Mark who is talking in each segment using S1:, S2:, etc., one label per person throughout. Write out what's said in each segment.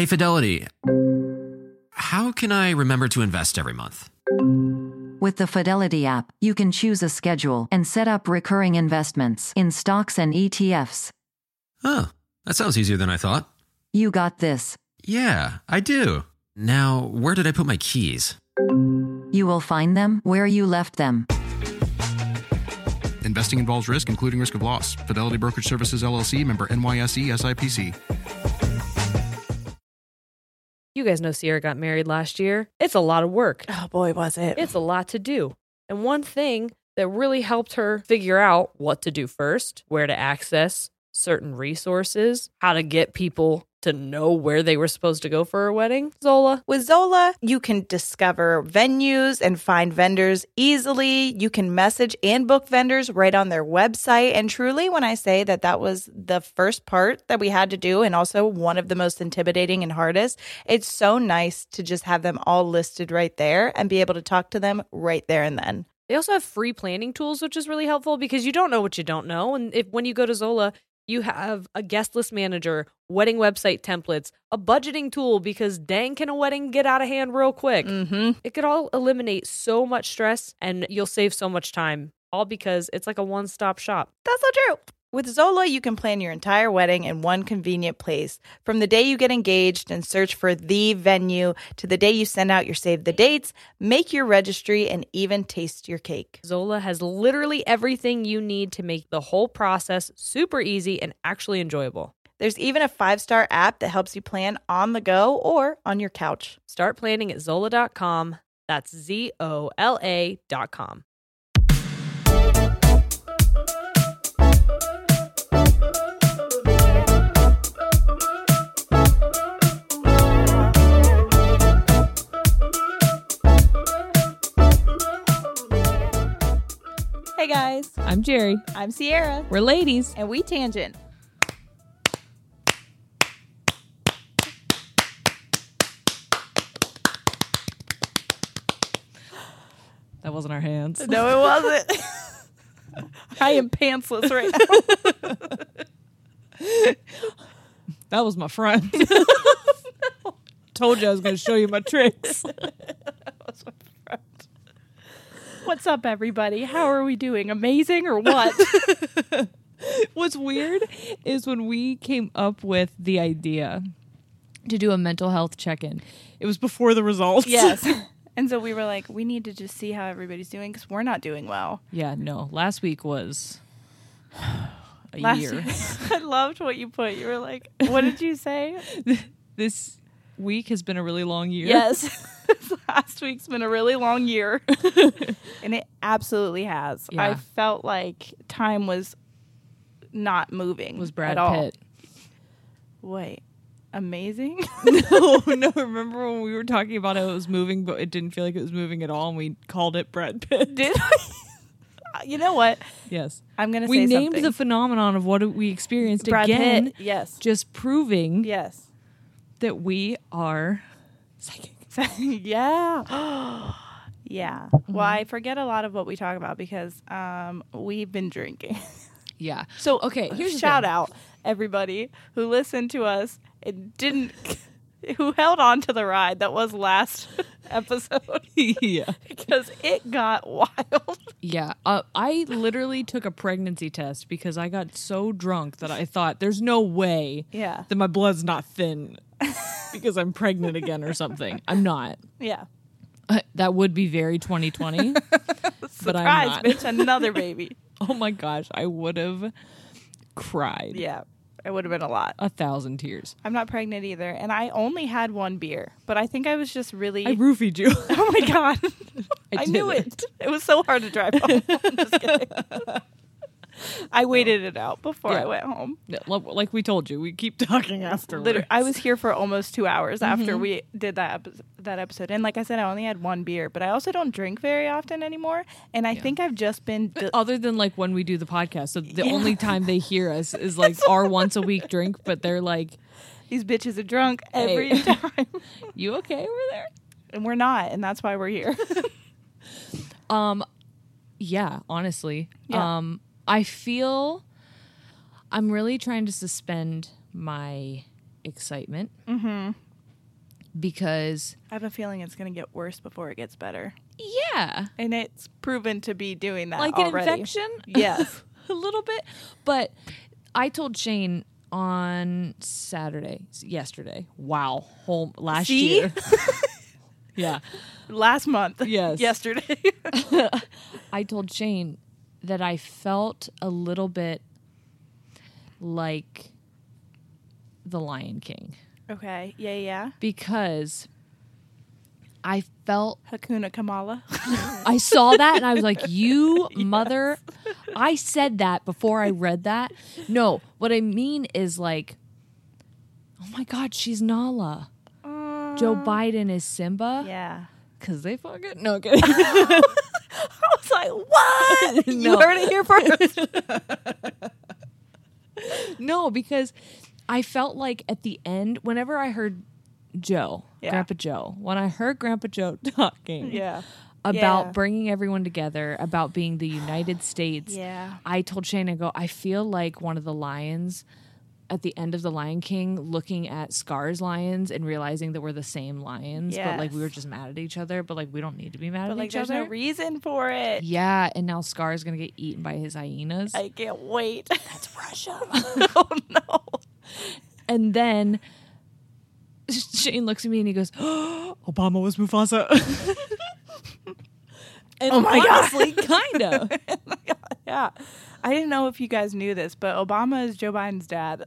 S1: Hey, Fidelity. How can I remember to invest every month?
S2: With the Fidelity app, you can choose a schedule and set up recurring investments in stocks and ETFs.
S1: Oh, that sounds easier than I thought.
S2: You got this.
S1: Yeah, I do. Now, where did I put my keys?
S2: You will find them where you left them.
S3: Investing involves risk, including risk of loss. Fidelity Brokerage Services, LLC, member NYSE, SIPC.
S4: You guys know Sierra got married last year. It's a lot of work.
S5: Oh boy, was it.
S4: It's a lot to do. And one thing that really helped her figure out what to do first, where to access certain resources, how to get people to know where they were supposed to go for her wedding, Zola.
S5: With Zola, you can discover venues and find vendors easily. You can message and book vendors right on their website. And truly, when I say that was the first part that we had to do and also one of the most intimidating and hardest, it's so nice to just have them all listed right there and be able to talk to them right there and then.
S4: They also have free planning tools, which is really helpful because you don't know what you don't know. And when you go to Zola, you have a guest list manager, wedding website templates, a budgeting tool because dang, can a wedding get out of hand real quick?
S5: Mm-hmm.
S4: It could all eliminate so much stress and you'll save so much time, all because it's like a one-stop shop.
S5: That's so true. With Zola, you can plan your entire wedding in one convenient place. From the day you get engaged and search for the venue to the day you send out your save the dates, make your registry, and even taste your cake.
S4: Zola has literally everything you need to make the whole process super easy and actually enjoyable.
S5: There's even a 5-star app that helps you plan on the go or on your couch.
S4: Start planning at Zola.com. That's ZOLA.com.
S5: Hey guys,
S4: I'm Jerry.
S5: I'm Sierra,
S4: We're ladies.
S5: and we tangent.
S4: That wasn't our hands.
S5: No, it wasn't. I am pantsless right now.
S4: That was my friend. Told you I was going to show you my tricks.
S5: What's up, everybody? How are we doing? Amazing or what?
S6: What's weird is when we came up with the idea to do a mental health check-in, it was before the results.
S5: Yes. And so we were like, we need to just see how everybody's doing because we're not doing well.
S6: Yeah, no. Last week was a year.
S5: I loved what you put. You were like, what did you say?
S6: This week has been a really long year.
S5: Yes. Last week's been a really long year. And it absolutely has.
S6: Yeah.
S5: I felt like time was not moving.
S6: Was Brad
S5: at all.
S6: Pitt.
S5: Wait. Amazing?
S6: No. Remember when we were talking about how it was moving, but it didn't feel like it was moving at all, and we called it Brad Pitt?
S5: Did we? You know what?
S6: Yes.
S5: I'm going to say
S6: We
S5: something.
S6: named the phenomenon of what we experienced
S5: Brad
S6: again.
S5: Pitt. Yes.
S6: Just proving
S5: Yes.
S6: that we are psychic.
S5: Yeah. Yeah. Well, I forget a lot of what we talk about because we've been drinking.
S6: Yeah.
S5: So,
S6: Okay, here's the
S5: shout
S6: thing.
S5: out everybody who listened to us and who held on to the ride that was last episode
S6: Yeah.
S5: because it got wild.
S6: Yeah. I literally took a pregnancy test because I got so drunk that I thought there's no way
S5: Yeah.
S6: that my blood's not thin because I'm pregnant again or something. I'm not.
S5: Yeah.
S6: That would be very 2020. But I'm
S5: Surprise,
S6: not.
S5: bitch, another baby.
S6: Oh my gosh. I would have cried.
S5: Yeah. It would have been a lot.
S6: 1,000 tears.
S5: I'm not pregnant either. And I only had one beer, but I think I was just really.
S6: I roofied you.
S5: Oh my God. I knew
S6: didn't.
S5: it. It was so hard to drive home. I'm just kidding. I waited it out before I
S6: Yeah.
S5: went home.
S6: Like we told you, we keep talking afterwards.
S5: Literally, I was here for almost 2 hours after we did that episode. And like I said, I only had one beer, but I also don't drink very often anymore. And I think I've just been...
S6: Other than like when we do the podcast. So the only time they hear us is like our once a week drink, but they're like,
S5: these bitches are drunk every
S6: Hey.
S5: time.
S6: you okay over there?
S5: And we're not. And that's why we're here.
S6: Yeah, honestly.
S5: Yeah.
S6: I feel I'm really trying to suspend my excitement because
S5: I have a feeling it's going to get worse before it gets better.
S6: yeah,
S5: And it's proven to be doing that
S6: like
S5: already.
S6: an infection.
S5: Yes.
S6: A little bit. But I told Shane on yesterday. Wow. Last
S5: See?
S6: year. Yeah.
S5: Last month.
S6: Yes.
S5: Yesterday.
S6: I told Shane that I felt a little bit like the Lion King
S5: Okay. Yeah.
S6: because I felt
S5: Hakuna Kamala.
S6: I saw that and I was like, you mother. I said that before I read that. No, what I mean is like, oh my God, she's Nala. Joe Biden is Simba.
S5: Yeah.
S6: Because they fucking. No, kidding.
S5: I was like, what? You
S6: No.
S5: heard it here first.
S6: No, because I felt like at the end, whenever I heard Joe,
S5: Yeah.
S6: Grandpa Joe, when I heard Grandpa Joe talking
S5: Yeah.
S6: about
S5: Yeah.
S6: bringing everyone together, about being the United States,
S5: Yeah.
S6: I told Shane, I go, I feel like one of the lions at the end of The Lion King looking at Scar's lions and realizing that we're the same lions, but like we were
S5: Yes.
S6: just mad at each other, but like we don't need to be mad
S5: But
S6: at
S5: like,
S6: each
S5: there's
S6: other.
S5: no reason for it.
S6: Yeah, and now Scar's gonna get eaten by his hyenas.
S5: I can't wait.
S6: That's Russia.
S5: Oh, no.
S6: And then Shane looks at me and he goes, oh, Obama was Mufasa. And
S5: Oh my God.
S6: honestly, kind of.
S5: Yeah. I didn't know if you guys knew this, but Obama is Joe Biden's dad.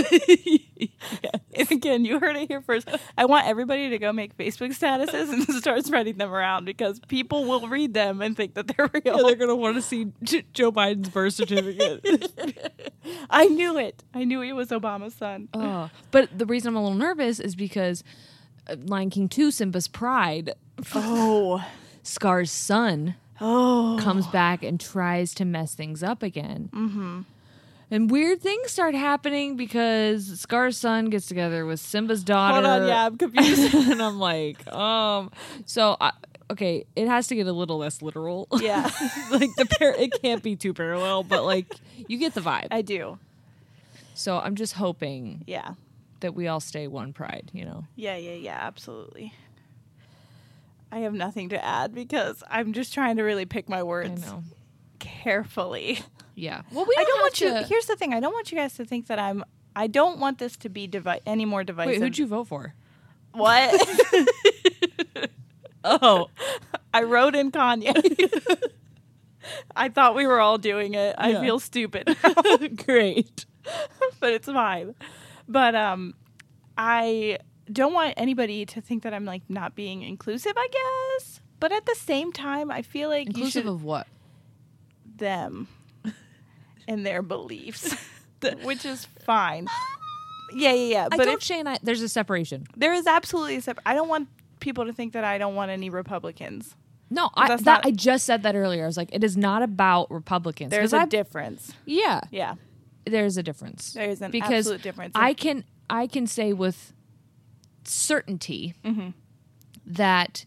S5: And again, you heard it here first. I want everybody to go make Facebook statuses and start spreading them around because people will read them and think that they're real.
S6: Yeah, they're going to want to see Joe Biden's birth certificate.
S5: I knew it. I knew he was Obama's son.
S6: But the reason I'm a little nervous is because Lion King 2, Simba's Pride,
S5: Oh.
S6: Scar's son,
S5: Oh.
S6: comes back and tries to mess things up again. Mm-hmm. And weird things start happening because Scar's son gets together with Simba's daughter.
S5: Hold on, yeah, I'm confused.
S6: And I'm like, okay, it has to get a little less literal.
S5: Yeah.
S6: Like it can't be too parallel, but like you get the vibe.
S5: I do.
S6: So I'm just hoping
S5: Yeah.
S6: that we all stay one pride, you know.
S5: Yeah, absolutely. I have nothing to add because I'm just trying to really pick my
S6: I
S5: words
S6: know.
S5: carefully.
S6: Yeah. Well, we
S5: I don't
S6: have
S5: want you.
S6: to-
S5: Here's the thing. I don't want you guys to think that I don't want this to be any more divisive.
S6: Wait, who'd you vote for?
S5: What?
S6: Oh,
S5: I wrote in Kanye. I thought we were all doing it. I
S6: Yeah.
S5: feel stupid now,
S6: great.
S5: but it's fine. But I don't want anybody to think that I'm like not being inclusive, I guess. But at the same time, I feel like you
S6: Inclusive
S5: should
S6: of what?
S5: them and their beliefs, which is fine. Yeah.
S6: I
S5: But
S6: told Shane there's a separation.
S5: there is absolutely a separate. I don't want people to think that I don't want any Republicans.
S6: No,
S5: That's not-
S6: I just said that earlier. I was like, it is not about Republicans.
S5: There's
S6: 'Cause
S5: a difference.
S6: Yeah,
S5: Yeah.
S6: there's a difference.
S5: There is an
S6: because
S5: absolute difference.
S6: I can say with certainty
S5: Mm-hmm.
S6: that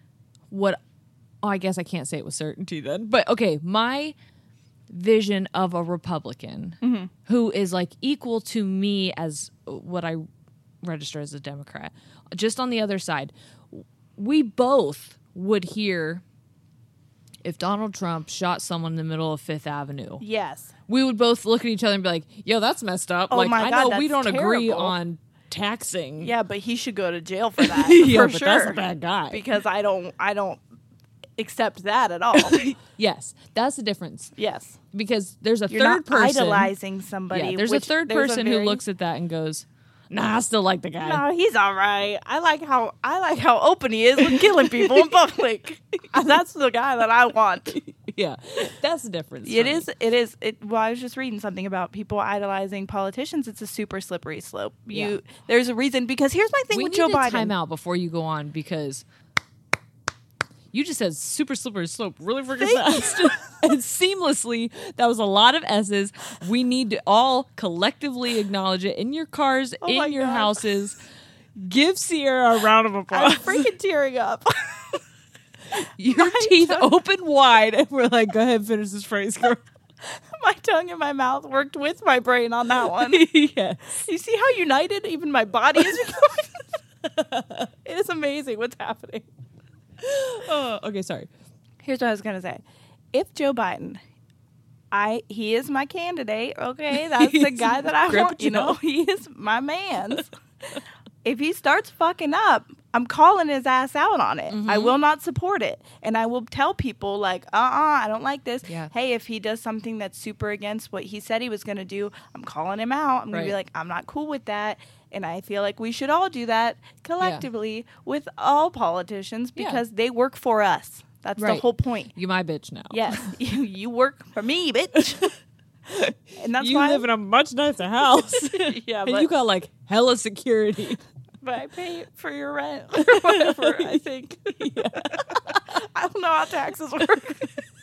S6: I guess I can't say it with certainty then. But okay, my vision of a Republican
S5: Mm-hmm.
S6: who is like equal to me as what I register as a Democrat, just on the other side, we both would hear if Donald Trump shot someone in the middle of Fifth Avenue.
S5: Yes.
S6: We would both look at each other and be like, yo, that's messed up.
S5: Oh
S6: like,
S5: my
S6: I
S5: God,
S6: know we
S5: that's
S6: don't agree
S5: terrible.
S6: on taxing.
S5: Yeah, but he should go to jail for that.
S6: Yeah,
S5: for
S6: but
S5: sure.
S6: that's a bad guy.
S5: Because I don't accept that at all.
S6: Yes, that's the difference.
S5: Yes.
S6: Because there's a
S5: You're
S6: third
S5: not
S6: person.
S5: idolizing somebody.
S6: Yeah, there's a third person who looks at that and goes, nah, I still like the guy.
S5: No, he's all right. I like how open he is with killing people in public. That's the guy that I want.
S6: Yeah, that's the difference.
S5: It
S6: for me.
S5: is. Well, I was just reading something about people idolizing politicians. It's a super slippery slope.
S6: Yeah.
S5: There's a reason, because here's my thing
S6: We
S5: with
S6: need
S5: Joe
S6: to
S5: Biden.
S6: time out before you go on because you just said super slippery slope really freaking fast and seamlessly. That was a lot of S's. We need to all collectively acknowledge it in your cars,
S5: my
S6: in your
S5: God.
S6: houses. Give Sierra a round of
S5: I'm
S6: applause.
S5: freaking tearing up.
S6: Your teeth open wide, and we're like, go ahead, finish this phrase, girl.
S5: My tongue and my mouth worked with my brain on that one.
S6: Yes.
S5: You see how united even my body is becoming? amazing what's happening.
S6: Oh, okay, sorry.
S5: Here's what I was going to say. If Joe Biden, he is my candidate, okay? That's the guy that I want, you know? He is my man's. If he starts fucking up, I'm calling his ass out on it. I will not support it. And I will tell people, like, I don't like this.
S6: Yeah.
S5: Hey, if he does something that's super against what he said he was going to do, I'm calling him out. I'm going to be like, I'm not cool with that. And I feel like we should all do that collectively with all politicians because they work for us. That's the whole point.
S6: You my bitch now.
S5: Yes. you work for me, bitch. And that's
S6: you
S5: why
S6: live in a much nicer house.
S5: yeah,
S6: and
S5: but
S6: you got like hella security.
S5: but I pay for your rent or whatever, I think. I don't know how taxes work.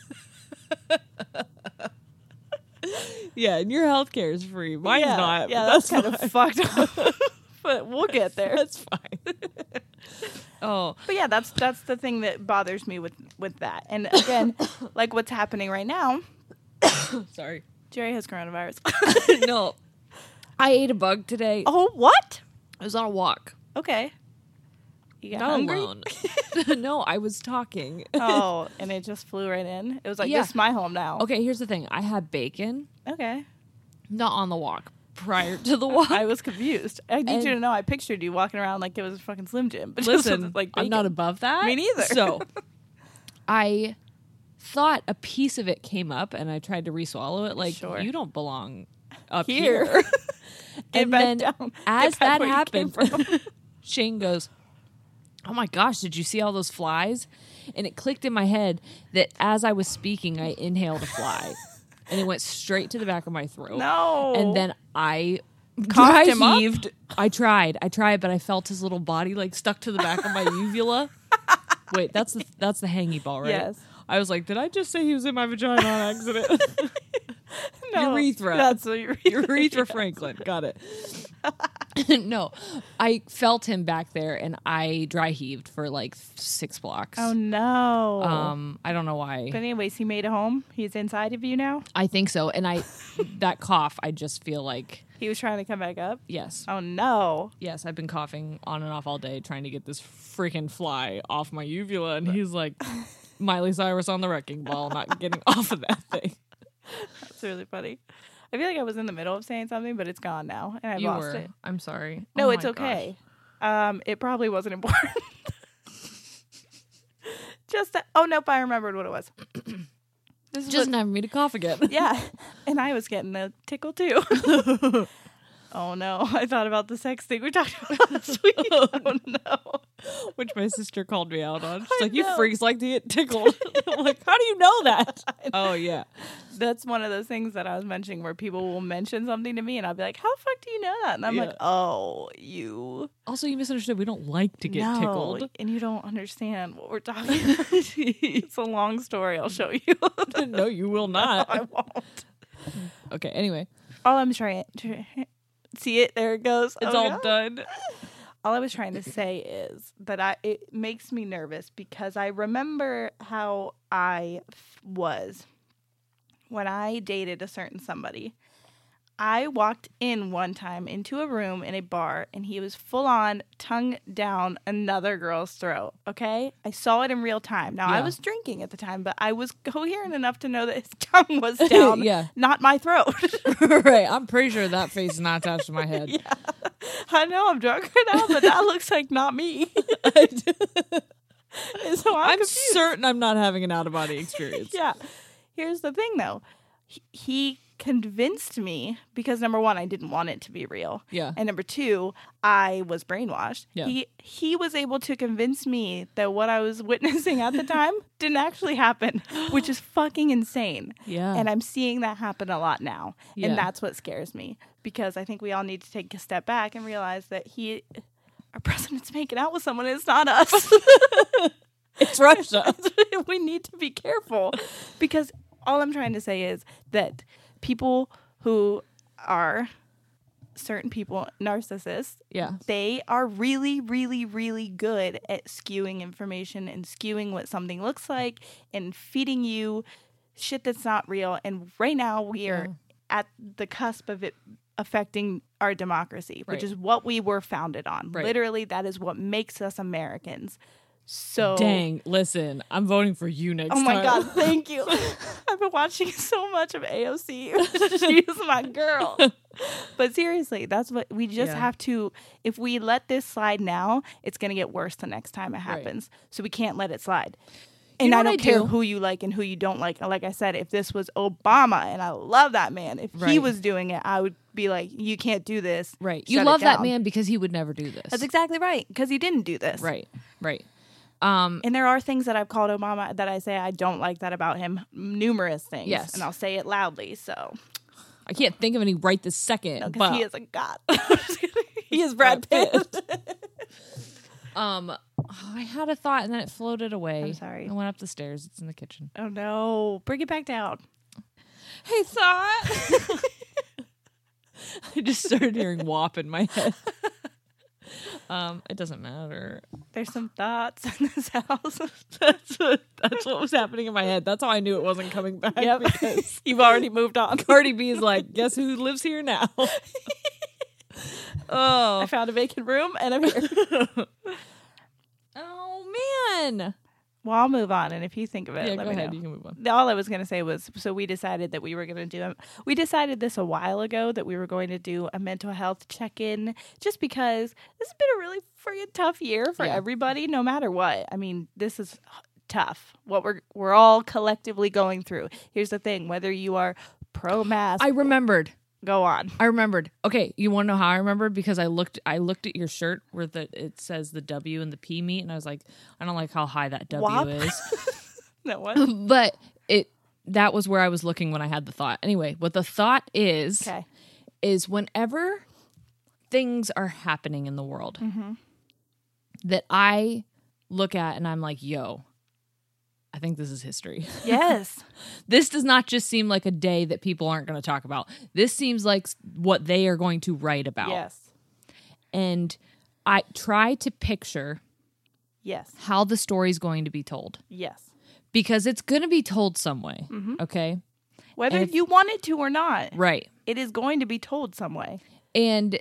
S6: Yeah, and your health care is free. Mine's not.
S5: Yeah,
S6: but
S5: that's kind
S6: fine.
S5: of fucked up. But we'll get there.
S6: That's fine. Oh,
S5: But yeah, that's the thing that bothers me with that. And again, like what's happening right now,
S6: sorry.
S5: Jerry has coronavirus.
S6: No, I ate a bug today.
S5: Oh, what?
S6: I was on a walk.
S5: Okay. You got
S6: Not
S5: hungry?
S6: alone. No, I was talking.
S5: Oh, and it just flew right in. It was like,
S6: Yeah.
S5: this is my home now.
S6: Okay, here's the thing. I had bacon,
S5: Okay.
S6: not on the walk, prior to the walk.
S5: I was confused. I need you to know I pictured you walking around like it was a fucking Slim Jim. But just
S6: Listen,
S5: with, like
S6: I'm not
S5: bacon.
S6: above that.
S5: Me neither.
S6: So, I thought a piece of it came up, and I tried to re-swallow it. Like,
S5: Sure.
S6: you don't belong up
S5: Here.
S6: here.
S5: Get
S6: And
S5: back
S6: then,
S5: down.
S6: as
S5: Get back
S6: that
S5: where you came
S6: happened,
S5: from.
S6: Shane goes, "Oh my gosh, did you see all those flies?" And it clicked in my head that as I was speaking, I inhaled a fly, and it went straight to the back of my throat.
S5: No.
S6: And then I
S5: Coughed
S6: dry
S5: him up?
S6: heaved. I tried, but I felt his little body like stuck to the back of my uvula. Wait, that's the hangy ball, right?
S5: Yes.
S6: I was like, did I just say he was in my vagina on accident?
S5: No,
S6: urethra.
S5: That's what
S6: Urethra Franklin. Got it. No, I felt him back there, and I dry heaved for like 6 blocks.
S5: Oh, no.
S6: I don't know why.
S5: But anyways, he made it home. He's inside of you now.
S6: I think so. And that cough, I just feel like,
S5: He was trying to come back up.
S6: yes.
S5: Oh, no.
S6: Yes, I've been coughing on and off all day trying to get this freaking fly off my uvula. And he's like, Miley Cyrus on the wrecking ball, not getting off of that thing.
S5: That's really funny. I feel like I was in the middle of saying something, but it's gone now, and I
S6: You
S5: lost
S6: were.
S5: it.
S6: I'm sorry.
S5: No,
S6: Oh
S5: it's
S6: my
S5: okay. It probably wasn't important. Just that. Oh, nope, I remembered what it was. This is
S6: Just
S5: what-
S6: never me to cough again.
S5: yeah, and I was getting a tickle too. Oh no, I thought about the sex thing we talked about last week. Oh no.
S6: Which my sister called me out on. She's
S5: I
S6: like, you
S5: know.
S6: freaks like to get tickled. I'm like, how do you know that? Oh, yeah.
S5: That's one of those things that I was mentioning where people will mention something to me and I'll be like, how the fuck do you know that? And I'm
S6: Yeah.
S5: like, oh, you
S6: Also, you misunderstood. We don't like to get
S5: no,
S6: tickled.
S5: and you don't understand what we're talking about. It's a long story. I'll show you.
S6: No, you will not.
S5: I won't.
S6: Okay, anyway.
S5: All I'm trying to see it. There it goes.
S6: It's
S5: Oh,
S6: all
S5: no.
S6: done.
S5: All I was trying to say is that it makes me nervous because I remember how I was when I dated a certain somebody. I walked in one time into a room in a bar and he was full on tongue down another girl's throat. Okay. I saw it in real time. Now I
S6: Yeah.
S5: was drinking at the time, but I was coherent enough to know that his tongue was down,
S6: Yeah.
S5: not my throat.
S6: Right. I'm pretty sure that face is not attached to my head.
S5: I know I'm drunk right now, but that looks like not me. And so I'm
S6: I'm
S5: confused.
S6: certain I'm not having an out-of-body experience.
S5: Yeah. Here's the thing, though. He convinced me because, number one, I didn't want it to be real.
S6: Yeah.
S5: And number two, I was brainwashed.
S6: Yeah.
S5: He was able to convince me that what I was witnessing at the time didn't actually happen, which is fucking insane.
S6: Yeah.
S5: And I'm seeing that happen a lot now.
S6: Yeah.
S5: And that's what scares me because I think we all need to take a step back and realize that our president's making out with someone and it's not us.
S6: It's Russia.
S5: We need to be careful because all I'm trying to say is that people who are certain people, narcissists,
S6: Yeah.
S5: they are really, really, really good at skewing information and skewing what something looks like and feeding you shit that's not real. And right now we are at the cusp of it affecting our democracy, which
S6: Right.
S5: is what we were founded on.
S6: Right.
S5: Literally, that is what makes us Americans. So
S6: Dang, listen, I'm voting for you next
S5: Oh my
S6: time.
S5: God, thank you. I've been watching so much of AOC. She's my girl. But seriously, that's what we just
S6: Yeah.
S5: have to. If we let this slide now, it's going to get worse the next time it happens. So we can't let it slide. And
S6: know
S5: I
S6: what
S5: don't
S6: I
S5: care
S6: do?
S5: who you like and who you don't like. Like I said, if this was Obama, and I love that man, if he
S6: Right.
S5: was doing it, I would be like, you can't do this.
S6: Right.
S5: Shut
S6: You
S5: it
S6: love that
S5: down.
S6: man because he would never do this.
S5: That's exactly right. Because he didn't do this.
S6: Right. Right.
S5: And there are things that I've called Obama that I say I don't like that about him. Numerous things.
S6: Yes.
S5: And I'll say it loudly. So,
S6: I can't think of any right this second.
S5: because
S6: but
S5: he is a god. He is Brad Pitt.
S6: I had a thought and then it floated away.
S5: I'm sorry.
S6: I went up the stairs. It's in the kitchen.
S5: Oh no. Bring it back down.
S6: Hey, thought. I just started hearing WAP in my head. It doesn't matter.
S5: There's some thoughts in this house.
S6: That's what was happening in my head. That's how I knew it wasn't coming back.
S5: Yep.
S6: Because
S5: You've already moved on.
S6: Cardi B is like, guess who lives here now?
S5: I found a vacant room and I'm here.
S6: Oh man.
S5: Well, I'll move on. And if you think of it,
S6: Yeah,
S5: let
S6: go
S5: me
S6: ahead.
S5: know.
S6: You can move on.
S5: All I was going to say was, so we decided that we were going to do, we decided this a while ago that we were going to do a mental health check-in just because this has been a really friggin' tough year for
S6: Yeah.
S5: everybody, no matter what. I mean, this is tough, what we're all collectively going through. Here's the thing, whether you are pro-mask,
S6: I remembered.
S5: go on.
S6: Okay, you want to know how I remembered? Because I looked at your shirt where it says the W and the P meet, and I was like, I don't like how high that W
S5: WAP?
S6: is.
S5: No one?
S6: But that was where I was looking when I had the thought. Anyway, what the thought is
S5: Okay.
S6: is whenever things are happening in the world that I look at and I'm like, yo, I think this is history.
S5: Yes.
S6: This does not just seem like a day that people aren't going to talk about. This seems like what they are going to write about.
S5: Yes.
S6: And I try to picture
S5: Yes.
S6: how the story's going to be told
S5: Yes.
S6: because it's going to be told some way. Okay.
S5: Whether
S6: And if-
S5: you want it to or not,
S6: Right.
S5: it is going to be told some way.
S6: And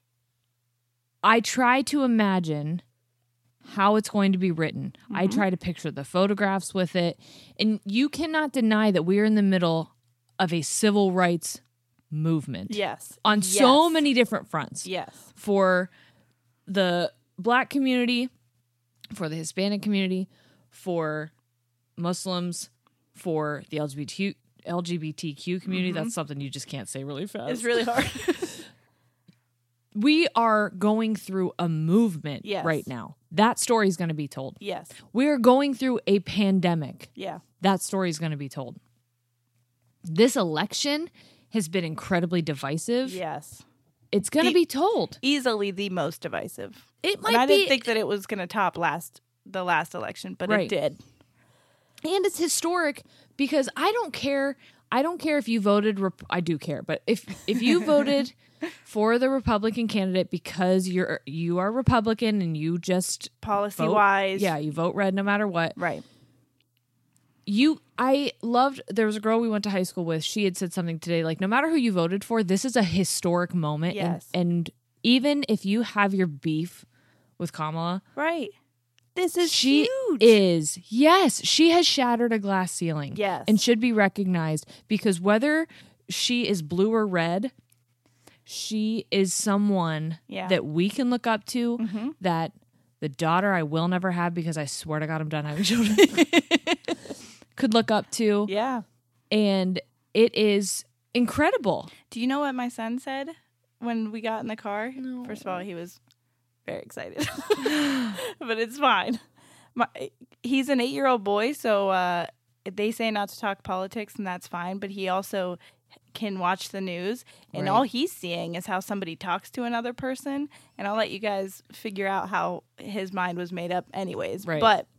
S6: I try to imagine how it's going to be written. I try to picture the photographs with it. And you cannot deny that we are in the middle of a civil rights movement.
S5: Yes.
S6: On so
S5: Yes.
S6: many different fronts.
S5: Yes.
S6: For the Black community, for the Hispanic community, for Muslims, for the LGBTQ community. That's something you just can't say really fast.
S5: It's really hard.
S6: We are going through a movement
S5: Yes.
S6: right now. That story is going to be told.
S5: Yes.
S6: We're going through a pandemic.
S5: Yeah.
S6: That story is going to be told. This election has been incredibly divisive.
S5: Yes.
S6: It's going to be told.
S5: Easily the most divisive.
S6: It might
S5: And I
S6: be.
S5: didn't think that it was going to top the last election, but
S6: Right.
S5: it did.
S6: And it's historic because I don't care if you voted. I do care, but if you voted for the Republican candidate because you are Republican and you just
S5: Policy
S6: vote,
S5: wise.
S6: yeah, you vote red no matter what.
S5: Right.
S6: I loved. There was a girl we went to high school with. She had said something today like, no matter who you voted for, this is a historic moment.
S5: Yes.
S6: And even if you have your beef with Kamala,
S5: Right. This is
S6: she
S5: huge.
S6: is, yes, she has shattered a glass ceiling.
S5: Yes.
S6: And should be recognized because whether she is blue or red, she is someone
S5: Yeah.
S6: that we can look up to, that the daughter I will never have because I swear to God I'm done having children, could look up to.
S5: Yeah.
S6: And it is incredible.
S5: Do you know what my son said when we got in the car? No. First of all, he was very excited, but it's fine. He's an 8-year-old boy, so they say not to talk politics, and that's fine. But he also can watch the news, and
S6: Right.
S5: all he's seeing is how somebody talks to another person. And I'll let you guys figure out how his mind was made up, anyways.
S6: Right.
S5: But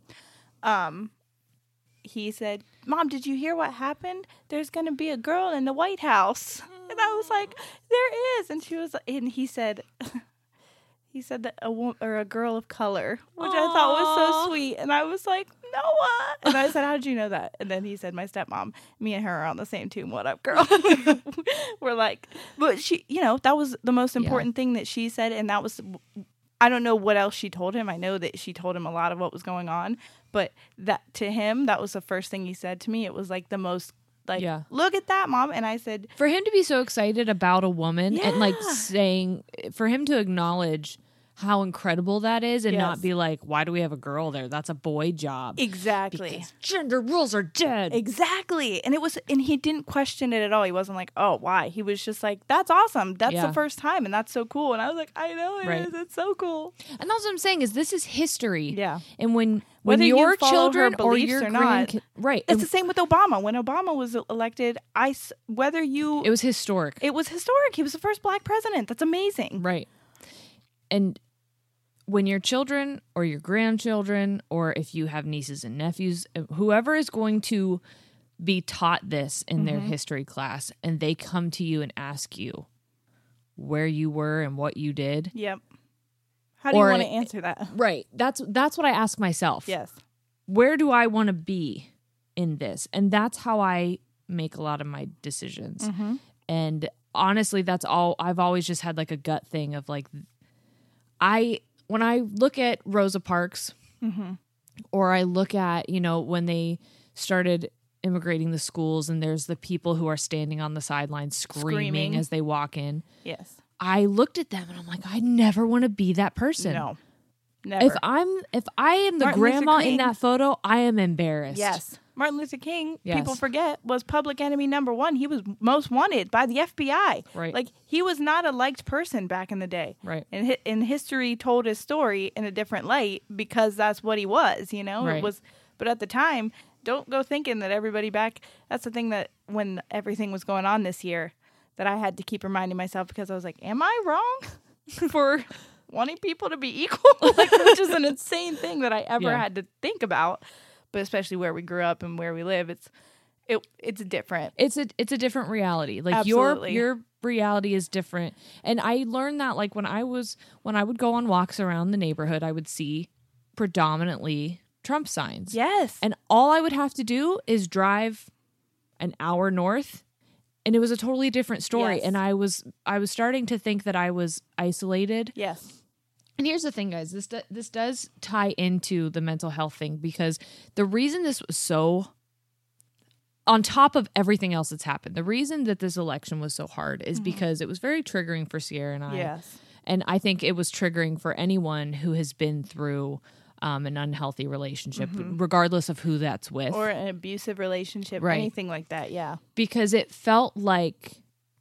S5: he said, "Mom, did you hear what happened? There's going to be a girl in the White House." And I was like, "There is." And he said, he said that a girl of color, which I thought was so sweet. And I was like, Noah. And I said, how did you know that? And then he said, my stepmom. Me and her are on the same team. What up, girl? We're like, but she, that was the most important thing that she said. And that was, I don't know what else she told him. I know that she told him a lot of what was going on. But that to him, that was the first thing he said to me. It was like the most, like, look at that, Mom. And I said,
S6: for him to be so excited about a woman and like saying, for him to acknowledge how incredible that is and not be like, why do we have a girl there? That's a boy job.
S5: Exactly.
S6: Because gender rules are dead.
S5: Exactly. And he didn't question it at all. He wasn't like, oh, why? He was just like, that's awesome. That's the first time. And that's so cool. And I was like, I know it is. It's so cool.
S6: And that's what I'm saying is this is history.
S5: Yeah.
S6: And when
S5: whether
S6: your
S5: you follow
S6: children
S5: her
S6: or
S5: beliefs
S6: your
S5: or not,
S6: right.
S5: It's the same with Obama. When Obama was elected, it
S6: was historic.
S5: It was historic. He was the first black president. That's amazing.
S6: Right. And when your children or your grandchildren, or if you have nieces and nephews, whoever is going to be taught this in their history class, and they come to you and ask you where you were and what you did.
S5: Yep. How do you want to answer that?
S6: Right. That's what I ask myself.
S5: Yes.
S6: Where do I want to be in this? And that's how I make a lot of my decisions. And honestly, that's all. I've always just had like a gut thing of like, when I look at Rosa Parks, or I look at, when they started immigrating the schools and there's the people who are standing on the sidelines screaming as they walk in.
S5: Yes.
S6: I looked at them and I'm like, I never want to be that person.
S5: No. Never.
S6: If I am the
S5: Martin
S6: grandma
S5: Luther King.
S6: in that photo, I am embarrassed.
S5: Yes. Martin Luther King,
S6: Yes.
S5: people forget, was public enemy number 1. He was most wanted by the FBI.
S6: Right.
S5: Like, he was not a liked person back in the day.
S6: Right.
S5: And history told his story in a different light because that's what he was,
S6: Right.
S5: It was, but at the time, don't go thinking that everybody back, that's the thing that when everything was going on this year, that I had to keep reminding myself because I was like, am I wrong for wanting people to be equal? Which is an insane thing that I ever had to think about. But especially where we grew up and where we live, it's different.
S6: It's a different reality. Like
S5: Absolutely.
S6: your reality is different. And I learned that like when I would go on walks around the neighborhood, I would see predominantly Trump signs.
S5: Yes.
S6: And all I would have to do is drive an hour north, and it was a totally different story.
S5: Yes.
S6: And I was starting to think that I was isolated.
S5: Yes.
S6: And here's the thing, guys. This does tie into the mental health thing, because the reason this was so, on top of everything else that's happened, the reason that this election was so hard is because it was very triggering for Sierra and I.
S5: Yes.
S6: And I think it was triggering for anyone who has been through an unhealthy relationship, regardless of who that's with.
S5: Or an abusive relationship,
S6: Right.
S5: anything like that, yeah.
S6: Because it felt like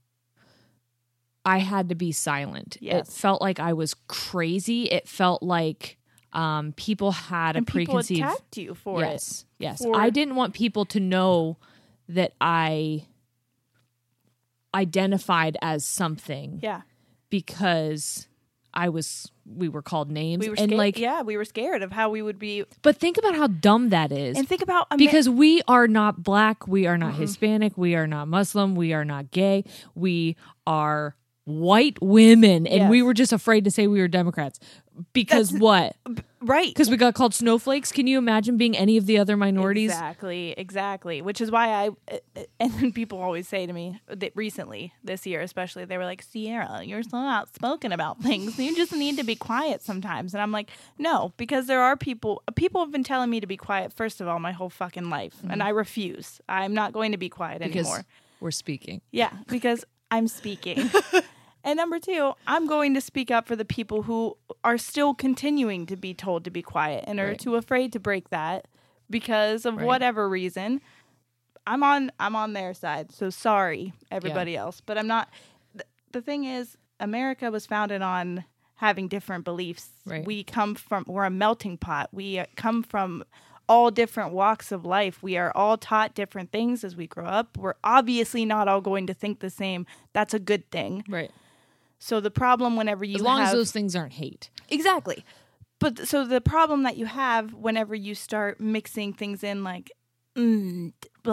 S6: I had to be silent.
S5: Yes.
S6: It felt like I was crazy. It felt like people had a
S5: And people
S6: preconceived.
S5: attacked you for it.
S6: Yes.
S5: For-
S6: I didn't want people to know that I identified as something
S5: Yeah.
S6: because we were called names.
S5: We were
S6: and
S5: scared.
S6: like,
S5: we were scared of how we would be.
S6: but think about how dumb that is.
S5: And think about
S6: Because we are not black, we are not Hispanic, we are not Muslim, we are not gay, we are white women, and we
S5: Yes.
S6: were just afraid to say we were Democrats. Because what?
S5: right.
S6: Because we got called snowflakes? Can you imagine being any of the other minorities?
S5: Exactly. Which is why and then people always say to me that recently, this year especially, they were like, Sierra, you're so outspoken about things. You just need to be quiet sometimes. And I'm like, no, because there are people have been telling me to be quiet, first of all, my whole fucking life. And I refuse. I'm not going to be quiet
S6: Because
S5: anymore.
S6: we're speaking.
S5: Yeah, because I'm speaking. And number 2, I'm going to speak up for the people who are still continuing to be told to be quiet and are
S6: Right.
S5: too afraid to break that because of
S6: Right.
S5: whatever reason. I'm on their side. So sorry, everybody else. But I'm not. The thing is, America was founded on having different beliefs.
S6: Right.
S5: We're a melting pot. We come from all different walks of life. We are all taught different things as we grow up. We're obviously not all going to think the same. That's a good thing.
S6: Right.
S5: So the problem whenever you
S6: As long
S5: have...
S6: as those things aren't hate.
S5: Exactly. But so the problem that you have whenever you start mixing things in like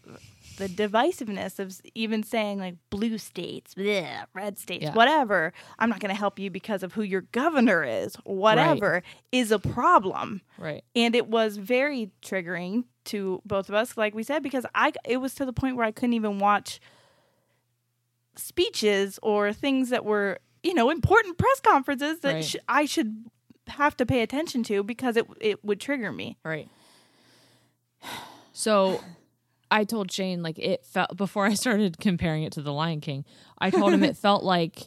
S5: the divisiveness of even saying like blue states, bleh, red states,
S6: Yeah.
S5: whatever. I'm not going to help you because of who your governor is, whatever, is a problem.
S6: Right.
S5: And it was very triggering to both of us, like we said, because it was to the point where I couldn't even watch speeches or things that were, important press conferences that
S6: Right.
S5: I should have to pay attention to because it would trigger me.
S6: Right. So I told Shane, like, it felt, before I started comparing it to The Lion King, I told him it felt like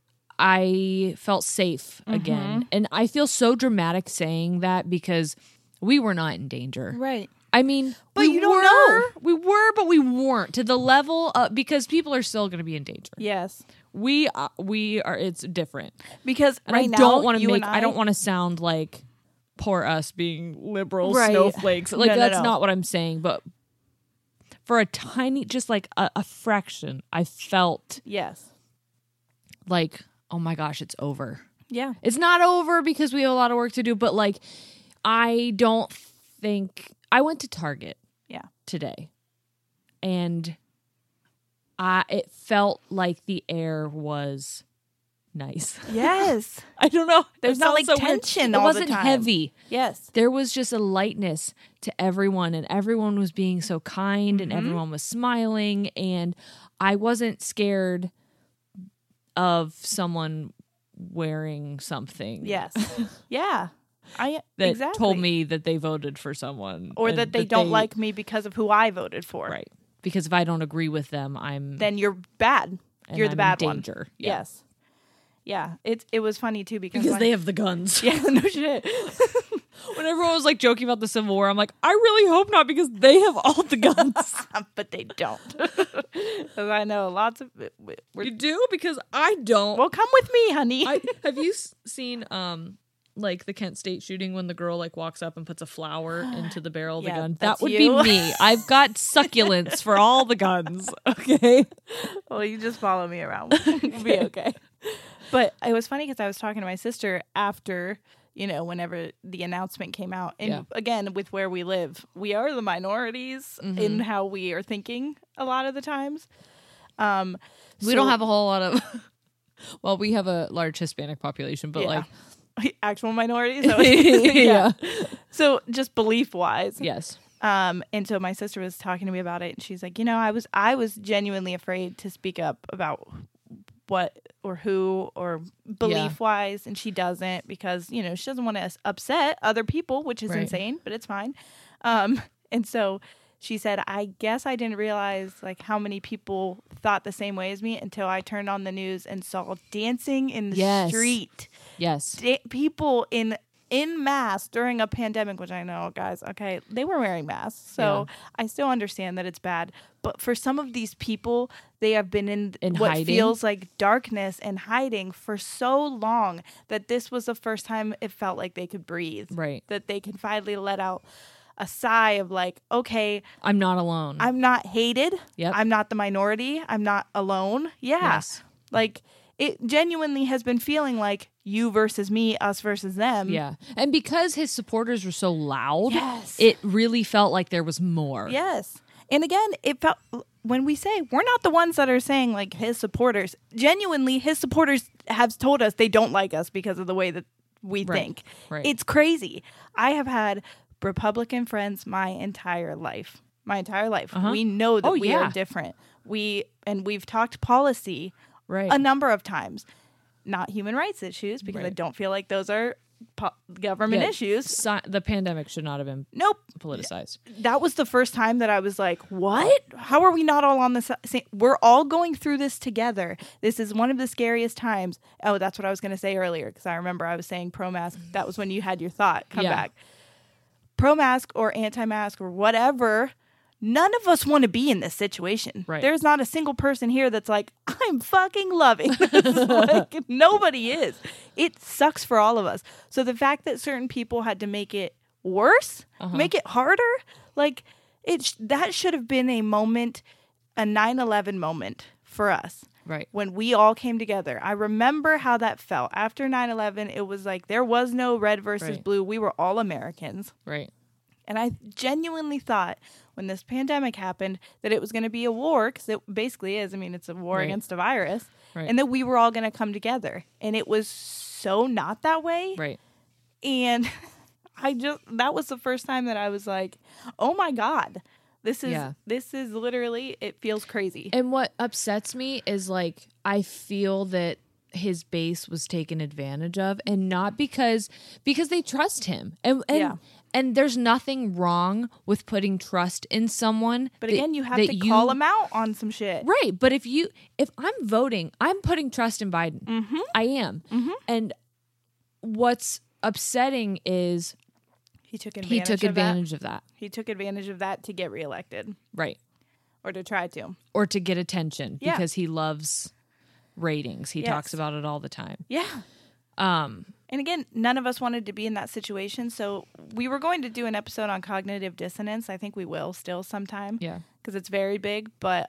S6: I felt safe again. And I feel so dramatic saying that because we were not in danger.
S5: Right.
S6: I mean,
S5: But
S6: we
S5: you don't
S6: were,
S5: know.
S6: We were, but we weren't to the level because people are still going to be in danger.
S5: Yes.
S6: We are. It's different,
S5: Because
S6: and
S5: right
S6: I
S5: now,
S6: don't want to
S5: you
S6: make.
S5: and
S6: I don't want to sound like poor us being liberal
S5: Right.
S6: snowflakes. Like
S5: No,
S6: that's
S5: no.
S6: not what I'm saying. But for a tiny, just like a fraction, I felt
S5: Yes.
S6: like, oh my gosh, it's over.
S5: Yeah.
S6: It's not over because we have a lot of work to do. But like, I don't think I went to Target.
S5: Yeah.
S6: Today, and it felt like the air was nice.
S5: Yes.
S6: I don't know.
S5: There's
S6: It
S5: not,
S6: sounds
S5: like,
S6: weird.
S5: tension
S6: It
S5: all the
S6: wasn't
S5: time.
S6: heavy.
S5: Yes.
S6: There was just a lightness to everyone, and everyone was being so kind, and everyone was smiling, and I wasn't scared of someone wearing something.
S5: Yes. Yeah.
S6: That
S5: exactly.
S6: told me that they voted for someone,
S5: or
S6: and
S5: that they don't like me because of who I voted for.
S6: right. Because if I don't agree with them, I'm
S5: Then you're bad.
S6: and
S5: You're
S6: I'm
S5: the bad
S6: in
S5: one.
S6: danger. Yeah.
S5: Yes. Yeah. It was funny too because
S6: Because
S5: like-
S6: they have the guns.
S5: Yeah, no shit.
S6: When everyone was like joking about the Civil War, I'm like, I really hope not because they have all the guns.
S5: But they don't. 'Cause I know lots of
S6: You do? Because I don't.
S5: well, come with me, honey.
S6: Have you seen like the Kent State shooting when the girl like walks up and puts a flower into the barrel of the
S5: Yeah,
S6: gun? That
S5: that's
S6: would
S5: you.
S6: be me. I've got succulents for all the guns. Okay.
S5: Well, you just follow me around. We'll be okay. But it was funny because I was talking to my sister after, whenever the announcement came out. And
S6: Yeah.
S5: again, with where we live, we are the minorities in how we are thinking a lot of the times.
S6: We don't have a whole lot of. Well, we have a large Hispanic population, but like,
S5: actual minorities.
S6: yeah.
S5: So just belief wise.
S6: Yes.
S5: And so my sister was talking to me about it, and she's like, I was genuinely afraid to speak up about what or who or belief wise, and she doesn't because she doesn't want to upset other people, which is
S6: Right.
S5: insane, but it's fine. And so she said, I guess I didn't realize like how many people thought the same way as me until I turned on the news and saw dancing in the
S6: Yes.
S5: street,
S6: Yes.
S5: people in mass during a pandemic, which I know, guys, okay, they were wearing masks. So I still understand that it's bad. But for some of these people, they have been in what
S6: hiding.
S5: feels like darkness and hiding for so long that this was the first time it felt like they could breathe.
S6: Right.
S5: That they can finally let out a sigh of like, okay,
S6: I'm not alone.
S5: I'm not hated.
S6: Yep.
S5: I'm not the minority. I'm not alone. Yeah.
S6: Yes.
S5: Like, it genuinely has been feeling like you versus me, us versus them.
S6: Yeah. And because his supporters were so loud,
S5: Yes.
S6: it really felt like there was more.
S5: Yes. And again, it felt when we say we're not the ones that are saying like his supporters, genuinely his supporters have told us they don't like us because of the way that we
S6: Right.
S5: think.
S6: Right.
S5: It's crazy. I have had Republican friends my entire life. We know that
S6: Oh,
S5: we
S6: yeah.
S5: are different. We've talked policy
S6: Right.
S5: a number of times. Not human rights issues because I
S6: Right.
S5: don't feel like those are government
S6: Yeah.
S5: issues.
S6: The pandemic should not have been
S5: Nope.
S6: politicized.
S5: That was the first time that I was like, what? How are we not all on the same? We're all going through this together. This is one of the scariest times. Oh, that's what I was going to say earlier because I remember I was saying pro-mask. That was when you had your thought come
S6: Yeah.
S5: back. Pro-mask or anti-mask or whatever, none of us want to be in this situation.
S6: Right.
S5: There's not a single person here that's like, I'm fucking loving this. Like, nobody is. It sucks for all of us. So the fact that certain people had to make it worse, make it harder, like that should have been a moment, a 9/11 moment for us.
S6: Right.
S5: When we all came together. I remember how that felt. After 9/11, it was like there was no red versus
S6: Right.
S5: blue. We were all Americans.
S6: Right.
S5: And I genuinely thought when this pandemic happened that it was going to be a war, because it basically is. I mean, it's a war against a virus, and that we were all going to come together. And it was so not that way.
S6: Right.
S5: And that was the first time that I was like, oh my God, this is literally, it feels crazy.
S6: And what upsets me is like, I feel that his base was taken advantage of, and not because they trust him. And there's nothing wrong with putting trust in someone.
S5: But again, you have to call him out on some shit.
S6: Right. But if I'm voting, I'm putting trust in Biden. Mm-hmm. I am. Mm-hmm. And what's upsetting is
S5: he took advantage of that. He took advantage of that to get reelected.
S6: Right.
S5: Or to try to.
S6: Or to get attention because he loves ratings. He talks about it all the time.
S5: Yeah. And again, none of us wanted to be in that situation. So we were going to do an episode on cognitive dissonance. I think we will still sometime.
S6: Yeah.
S5: Because it's very big. But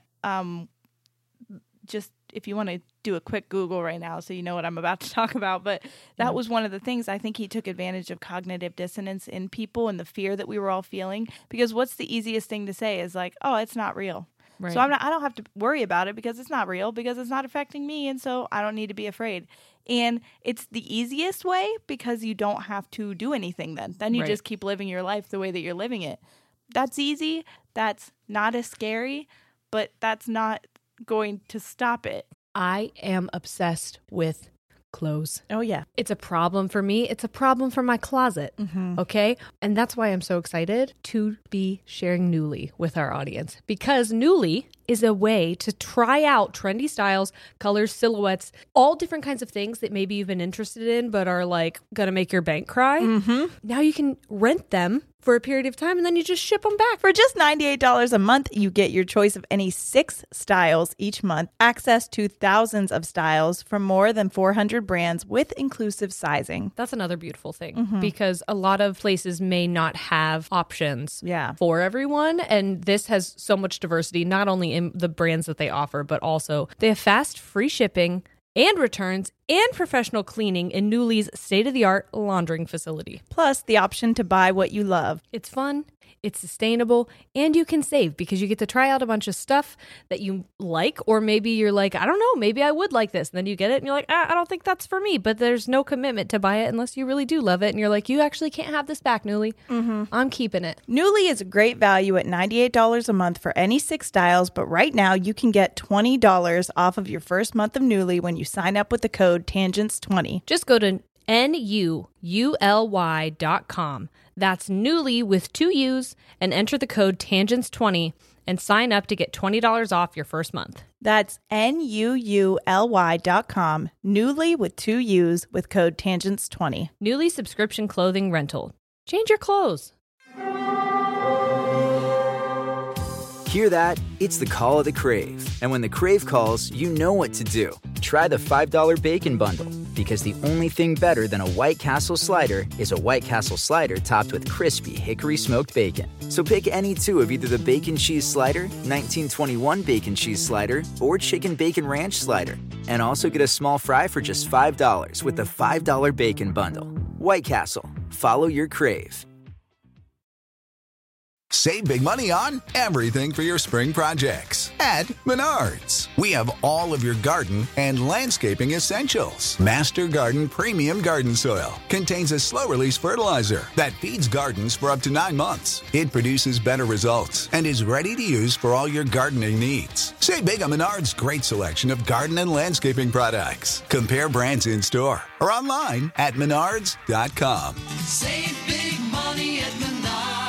S5: just if you want to do a quick Google right now so you know what I'm about to talk about. But that was one of the things. I think he took advantage of cognitive dissonance in people and the fear that we were all feeling. Because what's the easiest thing to say is like, oh, it's not real. Right. So I don't have to worry about it because it's not real, because it's not affecting me, and so I don't need to be afraid. And it's the easiest way because you don't have to do anything then. Then you just keep living your life the way that you're living it. That's easy. That's not as scary, but that's not going to stop it.
S4: I am obsessed with clothes.
S5: Oh, yeah.
S4: It's a problem for me. It's a problem for my closet. Mm-hmm. Okay? And that's why I'm so excited to be sharing Nuuly with our audience, because Nuuly is a way to try out trendy styles, colors, silhouettes, all different kinds of things that maybe you've been interested in but are like gonna make your bank cry. Mm-hmm. Now you can rent them for a period of time and then you just ship them back.
S5: For just $98 a month, you get your choice of any 6 styles each month, access to thousands of styles from more than 400 brands with inclusive sizing.
S4: That's another beautiful thing, because a lot of places may not have options for everyone. And this has so much diversity, not only in the brands that they offer, but also they have fast, free shipping and returns and professional cleaning in Nuuly's state-of-the-art laundering facility.
S5: Plus, the option to buy what you love.
S4: It's fun, it's sustainable, and you can save because you get to try out a bunch of stuff that you like, or maybe you're like, I don't know, maybe I would like this. And then you get it and you're like, I don't think that's for me, but there's no commitment to buy it unless you really do love it. And you're like, you actually can't have this back, Nuuly. Mm-hmm. I'm keeping it.
S5: Nuuly is a great value at $98 a month for any 6 styles, but right now you can get $20 off of your first month of Nuuly when you sign up with the code TANGENTS20.
S4: Just go to NUULY.com. That's Nuuly with 2 U's, and enter the code TANGENTS20 and sign up to get $20 off your first month.
S5: That's NUULY.com. Nuuly with 2 U's with code TANGENTS20.
S4: Nuuly subscription clothing rental. Change your clothes.
S7: Hear that? It's the call of the Crave. And when the Crave calls, you know what to do. Try the $5 Bacon Bundle, because the only thing better than a White Castle slider is a White Castle slider topped with crispy hickory smoked bacon. So pick any 2 of either the Bacon Cheese Slider, 1921 Bacon Cheese Slider, or Chicken Bacon Ranch Slider. And also get a small fry for just $5 with the $5 Bacon Bundle. White Castle. Follow your Crave.
S8: Save big money on everything for your spring projects at Menards. We have all of your garden and landscaping essentials. Master Garden Premium Garden Soil contains a slow-release fertilizer that feeds gardens for up to 9 months. It produces better results and is ready to use for all your gardening needs. Save big on Menards' great selection of garden and landscaping products. Compare brands in store or online at menards.com.
S9: Save big money at Menards.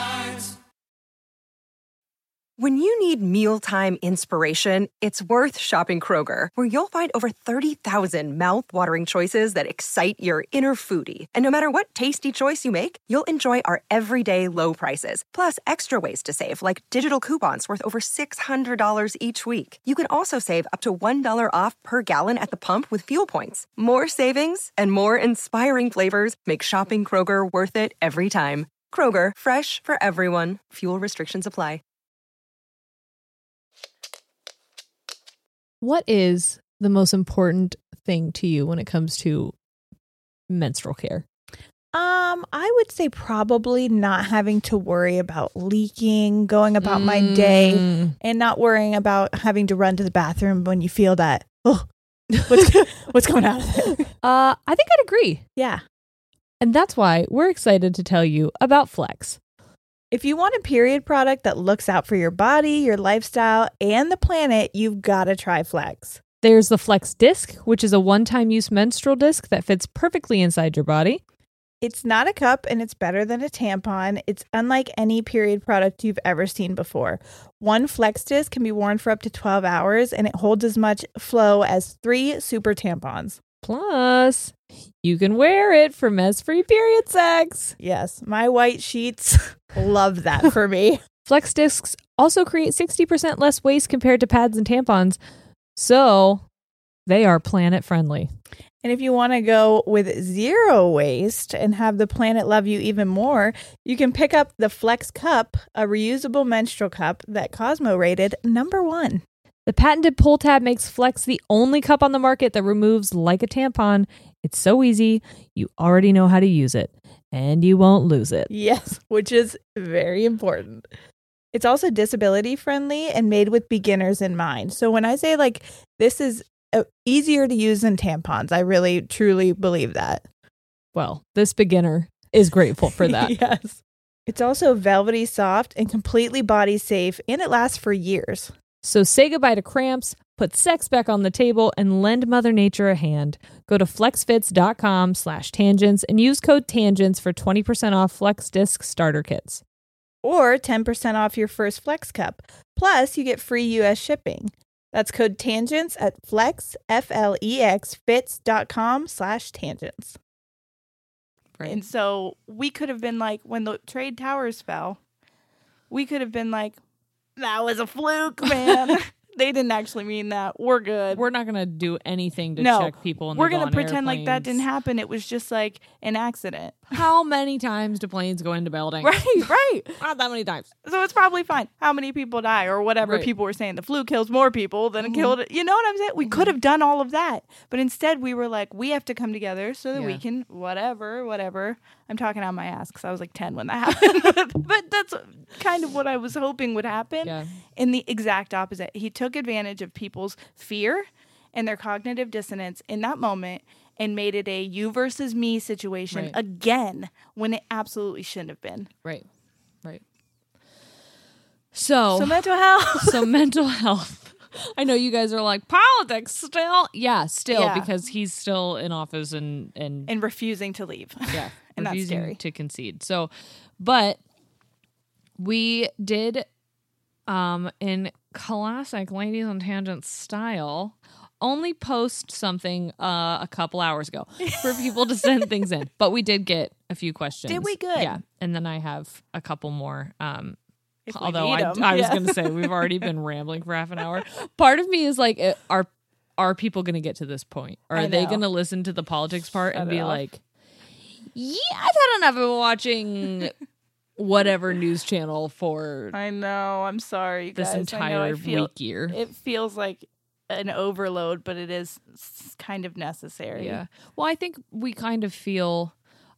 S10: When you need mealtime inspiration, it's worth shopping Kroger, where you'll find over 30,000 mouth-watering choices that excite your inner foodie. And no matter what tasty choice you make, you'll enjoy our everyday low prices, plus extra ways to save, like digital coupons worth over $600 each week. You can also save up to $1 off per gallon at the pump with fuel points. More savings and more inspiring flavors make shopping Kroger worth it every time. Kroger, fresh for everyone. Fuel restrictions apply.
S6: What is the most important thing to you when it comes to menstrual care?
S5: I would say probably not having to worry about leaking, going about my day, and not worrying about having to run to the bathroom when you feel that, what's coming out of it?
S6: I think I'd agree.
S5: Yeah.
S6: And that's why we're excited to tell you about Flex.
S5: If you want a period product that looks out for your body, your lifestyle, and the planet, you've got to try Flex.
S6: There's the Flex Disc, which is a one-time use menstrual disc that fits perfectly inside your body.
S5: It's not a cup, and it's better than a tampon. It's unlike any period product you've ever seen before. One Flex disc can be worn for up to 12 hours, and it holds as much flow as 3 super tampons.
S6: Plus, you can wear it for mess-free period sex.
S5: Yes, my white sheets love that for me.
S6: Flex discs also create 60% less waste compared to pads and tampons, so they are planet-friendly.
S5: And if you want to go with zero waste and have the planet love you even more, you can pick up the Flex Cup, a reusable menstrual cup that Cosmo rated #1.
S6: The patented pull tab makes Flex the only cup on the market that removes like a tampon. It's so easy, you already know how to use it, and you won't lose it.
S5: Yes, which is very important. It's also disability friendly and made with beginners in mind. So when I say like this is easier to use than tampons, I really truly believe that.
S6: Well, this beginner is grateful for that.
S5: Yes. It's also velvety soft and completely body safe, and it lasts for years.
S6: So say goodbye to cramps, put sex back on the table, and lend Mother Nature a hand. Go to flexfits.com/tangents and use code TANGENTS for 20% off Flex Disc starter kits.
S5: Or 10% off your first Flex Cup. Plus, you get free U.S. shipping. That's code TANGENTS at fits.com/tangents.
S6: Right.
S5: And so we could have been like, when the trade towers fell, we could have been like, that was a fluke, man. They didn't actually mean that. We're good.
S6: We're not going to do anything to
S5: No,
S6: check people.
S5: we're going to pretend like that didn't happen. It was just like an accident.
S6: How many times do planes go into buildings?
S5: Right.
S6: Not that many times.
S5: So it's probably fine. How many people die or whatever
S6: Right.
S5: people were saying. The flu kills more people than it killed. You know what I'm saying? We could have done all of that. But instead we were like, we have to come together so that we can whatever. I'm talking on my ass because I was like 10 when that happened. But that's kind of what I was hoping would happen.
S6: Yeah.
S5: In the exact opposite. He took advantage of people's fear and their cognitive dissonance in that moment and made it a you versus me situation again when it absolutely shouldn't have been.
S6: Right. So
S5: mental health.
S6: So mental health. I know you guys are like, politics still? Yeah, because he's still in office and
S5: refusing to leave.
S6: Yeah.
S5: And that's
S6: refusing
S5: scary.
S6: to concede. So, but we did, in classic Ladies on Tangent style, only post something a couple hours ago for people to send things in. But we did get a few questions.
S5: Did we? Good.
S6: Yeah. And then I have a couple more.
S5: If we
S6: Although
S5: need
S6: I
S5: 'em.
S6: was going to say we've already been rambling for half an hour. Part of me is like, are people going to get to this point? Or are they going to listen to the politics part and be like, yeah, I've had enough of watching whatever news channel for
S5: I know. I'm sorry, you
S6: this
S5: guys.
S6: entire week year.
S5: It feels like an overload, but it is kind of necessary.
S6: Yeah. Well, I think we kind of feel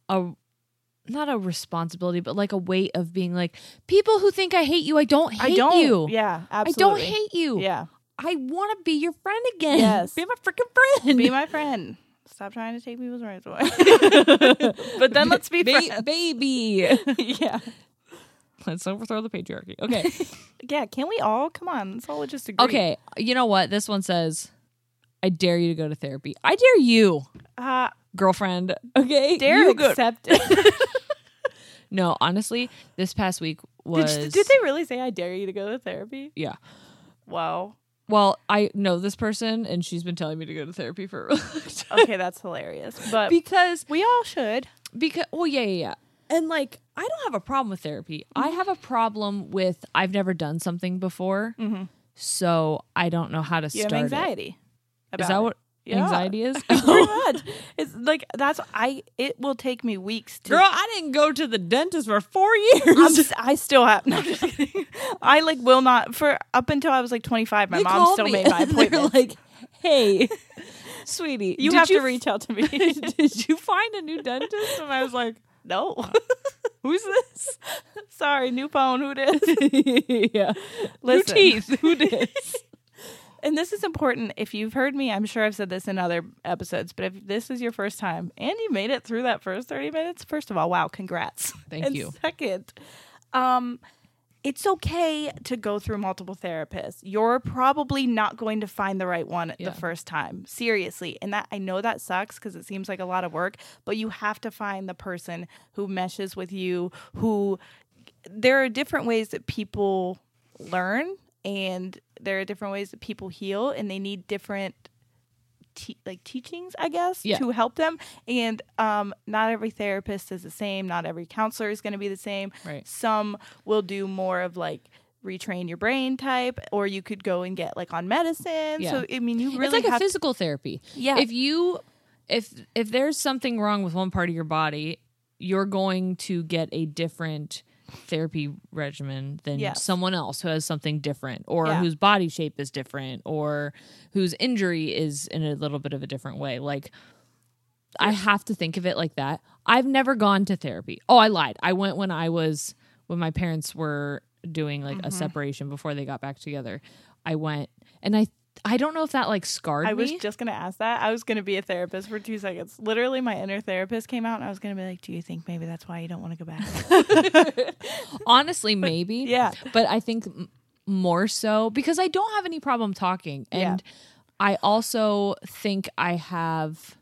S6: not a responsibility, but like a weight of being like, people who think I hate you, I don't hate you.
S5: Yeah, absolutely.
S6: I don't hate you.
S5: Yeah.
S6: I want to be your friend again.
S5: Yes.
S6: Be my freaking friend.
S5: Be my friend. Stop trying to take people's rights away. But then let's be friends.
S6: Baby.
S5: Yeah.
S6: Let's overthrow the patriarchy. Okay.
S5: Yeah, can we all? Come on. Let's all just agree.
S6: Okay. You know what? This one says, I dare you to go to therapy. I dare you, girlfriend. Okay?
S5: Dare
S6: you
S5: accept it.
S6: No, honestly, this past week was...
S5: Did they really say, I dare you to go to therapy?
S6: Yeah.
S5: Wow.
S6: Well, I know this person, and she's been telling me to go to therapy for a really long time.
S5: Okay, that's hilarious. But
S6: because
S5: we all should.
S6: Yeah. And like, I don't have a problem with therapy. I have a problem with I've never done something before, so I don't know how to
S5: You
S6: start.
S5: have anxiety.
S6: Is that what anxiety is?
S5: Pretty much. It's like it will take me weeks to.
S6: Girl, I didn't go to the dentist for 4 years.
S5: I still have. No, just kidding. I will not for up until I was like 25. My mom still made my appointment.
S6: Like, hey, Sweetie,
S5: You
S6: did
S5: have to reach out to me.
S6: Did you find a new dentist? And I was like,
S5: No.
S6: who's this?
S5: Sorry, new phone. Who this?
S6: Yeah.
S5: Listen.
S6: New teeth. Who this?
S5: And this is important. If you've heard me, I'm sure I've said this in other episodes, but if this is your first time and you made it through that first 30 minutes, first of all, wow, congrats.
S6: Thank you.
S5: Second, it's okay to go through multiple therapists. You're probably not going to find the right one the first time. Seriously. And that I know that sucks because it seems like a lot of work, but you have to find the person who meshes with you, there are different ways that people learn, and there are different ways that people heal, and they need different teachings, I guess, to help them. And not every therapist is the same. Not every counselor is going to be the same.
S6: Right.
S5: Some will do more of retrain your brain type, or you could go and get on medicine.
S6: Yeah.
S5: So I mean, you really
S6: it's like
S5: have
S6: a physical therapy.
S5: Yeah.
S6: If there's something wrong with one part of your body, you're going to get a different therapy regimen than someone else who has something different, or whose body shape is different, or whose injury is in a little bit of a different way. I have to think of it like that. I've never gone to therapy. Oh, I lied. I went when my parents were doing a separation before they got back together. I went, and I don't know if that scarred me.
S5: I was just going to ask that. I was going to be a therapist for 2 seconds. Literally, my inner therapist came out, and I was going to be like, do you think maybe that's why you don't want to go back?
S6: Honestly, maybe.
S5: Yeah.
S6: But I think more so because I don't have any problem talking. And I also think I have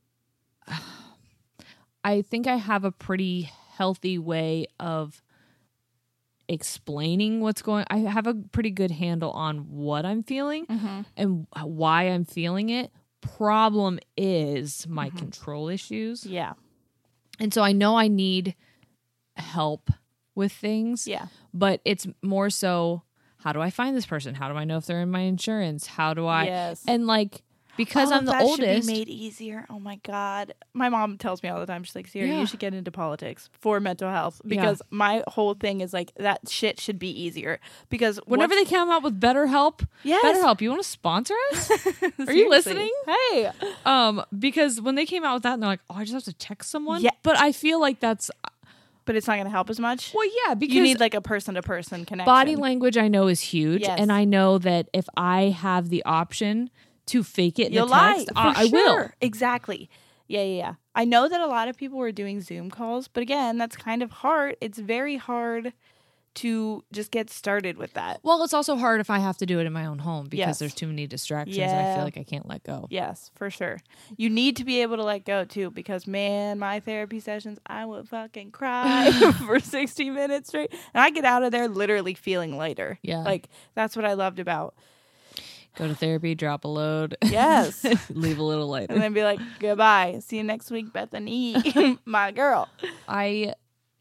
S6: a pretty healthy way of explaining what's going. I have a pretty good handle on what I'm feeling and why I'm feeling it. Problem is my control issues.
S5: Yeah.
S6: And so I know I need help with things.
S5: Yeah.
S6: But it's more so, how do I find this person? How do I know if they're in my insurance? How do I?
S5: Yes.
S6: And because
S5: all
S6: I'm the
S5: that
S6: oldest,
S5: should be made easier. Oh my God. My mom tells me all the time, she's like, Sierra, you should get into politics for mental health, because my whole thing is that shit should be easier, because
S6: whenever they come out with BetterHelp, BetterHelp, you want to sponsor us? Are you listening?
S5: Hey.
S6: Because when they came out with that, and they're like, oh, I just have to text someone.
S5: Yeah.
S6: But I feel like that's,
S5: but it's not going to help as much.
S6: well, yeah, because
S5: You need a person-to-person connection.
S6: body language I know is huge.
S5: Yes.
S6: And I know that if I have the option to fake it in
S5: You'll
S6: a text,
S5: lie.
S6: I will.
S5: Exactly. Yeah. I know that a lot of people were doing Zoom calls, but again, that's kind of hard. It's very hard to just get started with that.
S6: Well, it's also hard if I have to do it in my own home because
S5: Yes.
S6: there's too many distractions and I feel like I can't let go.
S5: Yes, for sure. You need to be able to let go too, because man, my therapy sessions, I would fucking cry for 60 minutes straight. And I get out of there literally feeling lighter.
S6: Yeah.
S5: That's what I loved about.
S6: Go to therapy, drop a load.
S5: Yes.
S6: Leave a little later.
S5: And then be like, goodbye. See you next week, Bethany. My girl.
S6: I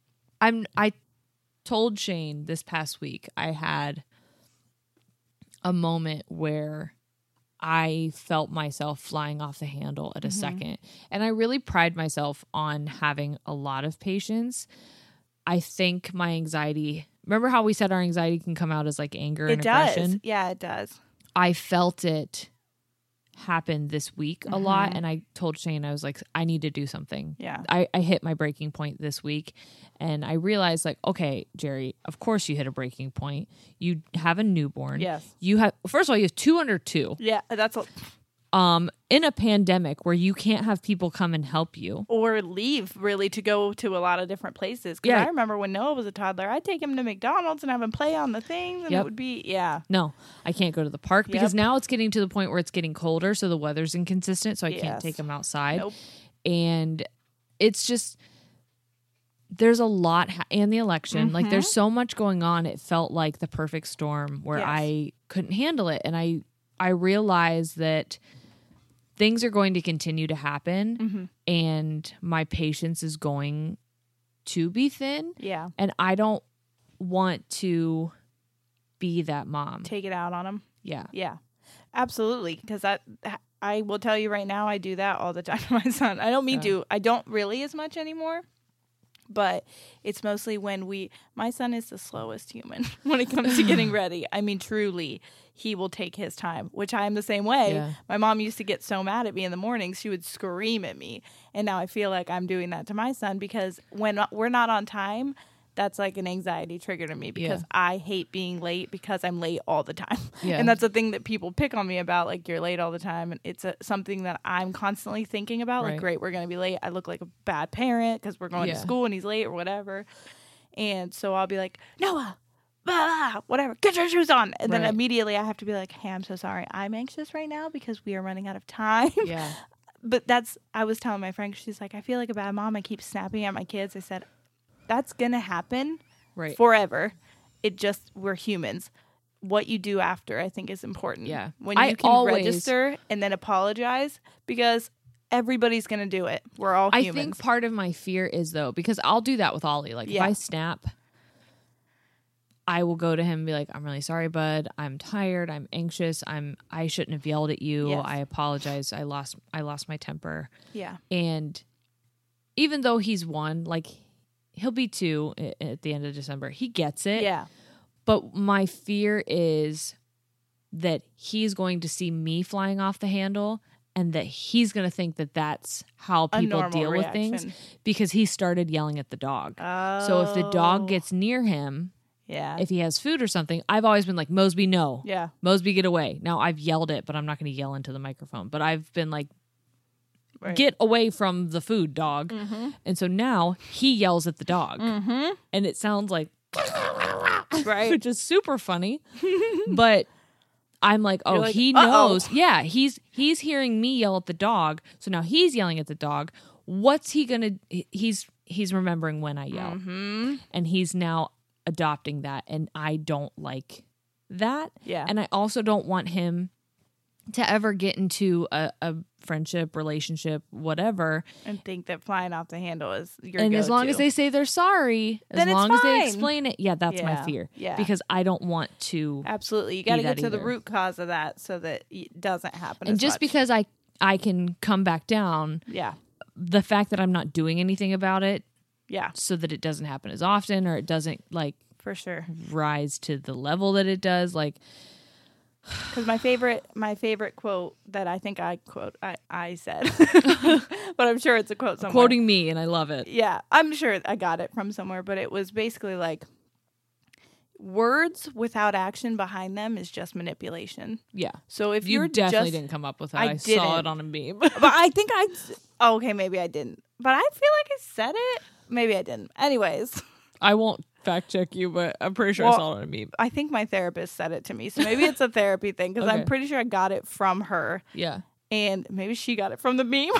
S6: told Shane this past week I had a moment where I felt myself flying off the handle at a second. And I really pride myself on having a lot of patience. I think my anxiety, remember how we said our anxiety can come out as anger and aggression?
S5: Yeah, it does.
S6: I felt it happen this week a lot, and I told Shane, I was like, I need to do something.
S5: Yeah.
S6: I hit my breaking point this week, and I realized okay, Jerry, of course you hit a breaking point. You have a newborn.
S5: Yes.
S6: You have, first of all, you have 2 under 2.
S5: Yeah, that's
S6: In a pandemic where you can't have people come and help you.
S5: Or leave, really, to go to a lot of different places. Because I remember when Noah was a toddler, I'd take him to McDonald's and have him play on the things, and it would be, No,
S6: I can't go to the park because now it's getting to the point where it's getting colder, so the weather's inconsistent, so I can't take him outside.
S5: Nope.
S6: And it's just, there's a lot, and the election, there's so much going on. It felt like the perfect storm where I couldn't handle it. And I realized that things are going to continue to happen, and my patience is going to be thin.
S5: Yeah.
S6: And I don't want to be that mom.
S5: Take it out on him.
S6: Yeah.
S5: Yeah. Absolutely. Because I will tell you right now, I do that all the time to my son. I don't mean to. I don't really as much anymore. but it's mostly when my son is the slowest human when it comes to getting ready. I mean, truly, he will take his time, which I am the same way.
S6: Yeah.
S5: My mom used to get so mad at me in the mornings. She would scream at me. And now I feel like I'm doing that to my son because when we're not on time, that's like an anxiety trigger to me because I hate being late because I'm late all the time.
S6: Yeah.
S5: And that's a thing that people pick on me about, like, you're late all the time. And it's something that I'm constantly thinking about. Like, great, we're going to be late. I look like a bad parent because we're going to school and he's late or whatever. And so I'll be like, Noah, blah, blah, whatever, get your shoes on. And then immediately I have to be like, hey, I'm so sorry. I'm anxious right now because we are running out of time.
S6: Yeah.
S5: But I was telling my friend, she's like, I feel like a bad mom. I keep snapping at my kids. I said, that's going to happen forever. We're humans. What you do after, I think, is important.
S6: Yeah.
S5: When you can register and then apologize, because everybody's going to do it. We're all humans.
S6: I think part of my fear is, though, because I'll do that with Ollie. Like, if I snap, I will go to him and be like, I'm really sorry, bud. I'm tired. I'm anxious. I shouldn't have yelled at you.
S5: Yes.
S6: I apologize. I lost my temper.
S5: Yeah.
S6: And even though he's 1, like, he'll be 2 at the end of December. He gets it.
S5: Yeah.
S6: But my fear is that he's going to see me flying off the handle and that he's going to think that that's how people deal with things because he started yelling at the dog.
S5: Oh.
S6: So if the dog gets near him, if he has food or something, I've always been like, Mosby, no.
S5: Yeah.
S6: Mosby, get away. Now, I've yelled it, but I'm not going to yell into the microphone. But I've been like, get away from the food, dog.
S5: Mm-hmm.
S6: And so now he yells at the dog.
S5: Mm-hmm.
S6: And it sounds like, which is super funny. But I'm like, oh,
S5: like,
S6: he knows. Yeah, he's hearing me yell at the dog. So now he's yelling at the dog. What's he going to, he's remembering when I yell.
S5: Mm-hmm.
S6: And he's now adopting that. And I don't like that.
S5: Yeah.
S6: And I also don't want him to ever get into a friendship, relationship, whatever,
S5: and think that flying off the handle is your
S6: and
S5: go-to.
S6: as long as they say they're sorry,
S5: then
S6: as long
S5: it's
S6: as they
S5: fine.
S6: explain it, that's my fear.
S5: Yeah.
S6: Because I don't want to.
S5: Absolutely. You got to get to the
S6: either.
S5: root cause of that so that it doesn't happen
S6: And
S5: as
S6: just
S5: much.
S6: because I can come back down, the fact that I'm not doing anything about it, so that it doesn't happen as often or it doesn't like
S5: for sure
S6: rise to the level that it does, like.
S5: Because my favorite quote that I think I said, but I'm sure it's a quote somewhere.
S6: Quoting me, and I love it.
S5: Yeah, I'm sure I got it from somewhere, but it was basically like, words without action behind them is just manipulation.
S6: Yeah.
S5: So if
S6: you definitely
S5: just,
S6: didn't come up with that.
S5: I
S6: saw it on a meme.
S5: But I think okay, maybe I didn't. But I feel like I said it. Maybe I didn't. Anyways.
S6: I won't fact check you, but I'm pretty sure I saw it on a meme.
S5: I think my therapist said it to me. So maybe it's a therapy thing because I'm pretty sure I got it from her.
S6: Yeah.
S5: And maybe she got it from the meme.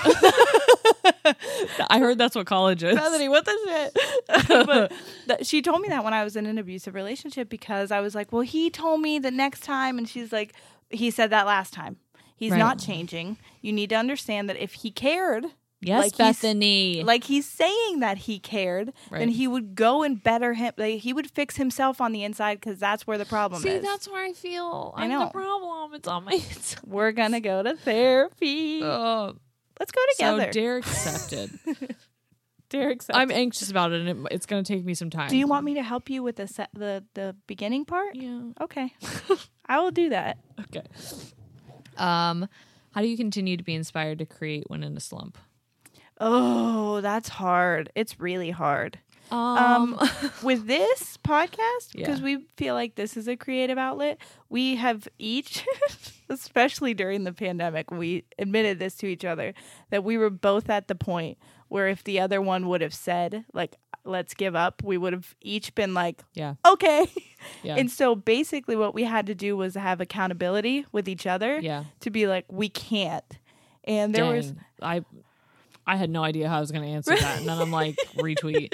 S6: I heard that's what college is.
S5: Bethany, what the shit? But she told me that when I was in an abusive relationship because I was like, well, he told me the next time. And she's like, he said that last time. He's not changing. You need to understand that if he cared.
S6: Yes,
S5: like
S6: Bethany.
S5: Like he's saying that he cared, then he would go and better him. Like, he would fix himself on the inside because that's where the problem is.
S6: See, that's where I feel I'm the problem. It's on my.
S5: We're gonna go to therapy. Let's go together.
S6: So Derek accepted.
S5: Derek accepted.
S6: I'm anxious about it, and it's going to take me some time.
S5: Do you want me to help you with the beginning part?
S6: Yeah.
S5: Okay. I will do that.
S6: Okay. How do you continue to be inspired to create when in a slump?
S5: Oh, that's hard. It's really hard. With this podcast, because we feel like this is a creative outlet, we have each, especially during the pandemic, we admitted this to each other, that we were both at the point where if the other one would have said, like, let's give up, we would have each been like, okay. Yeah. And so basically what we had to do was have accountability with each other to be like, we can't. And there was...
S6: I had no idea how I was going to answer that. And then I'm like, retweet.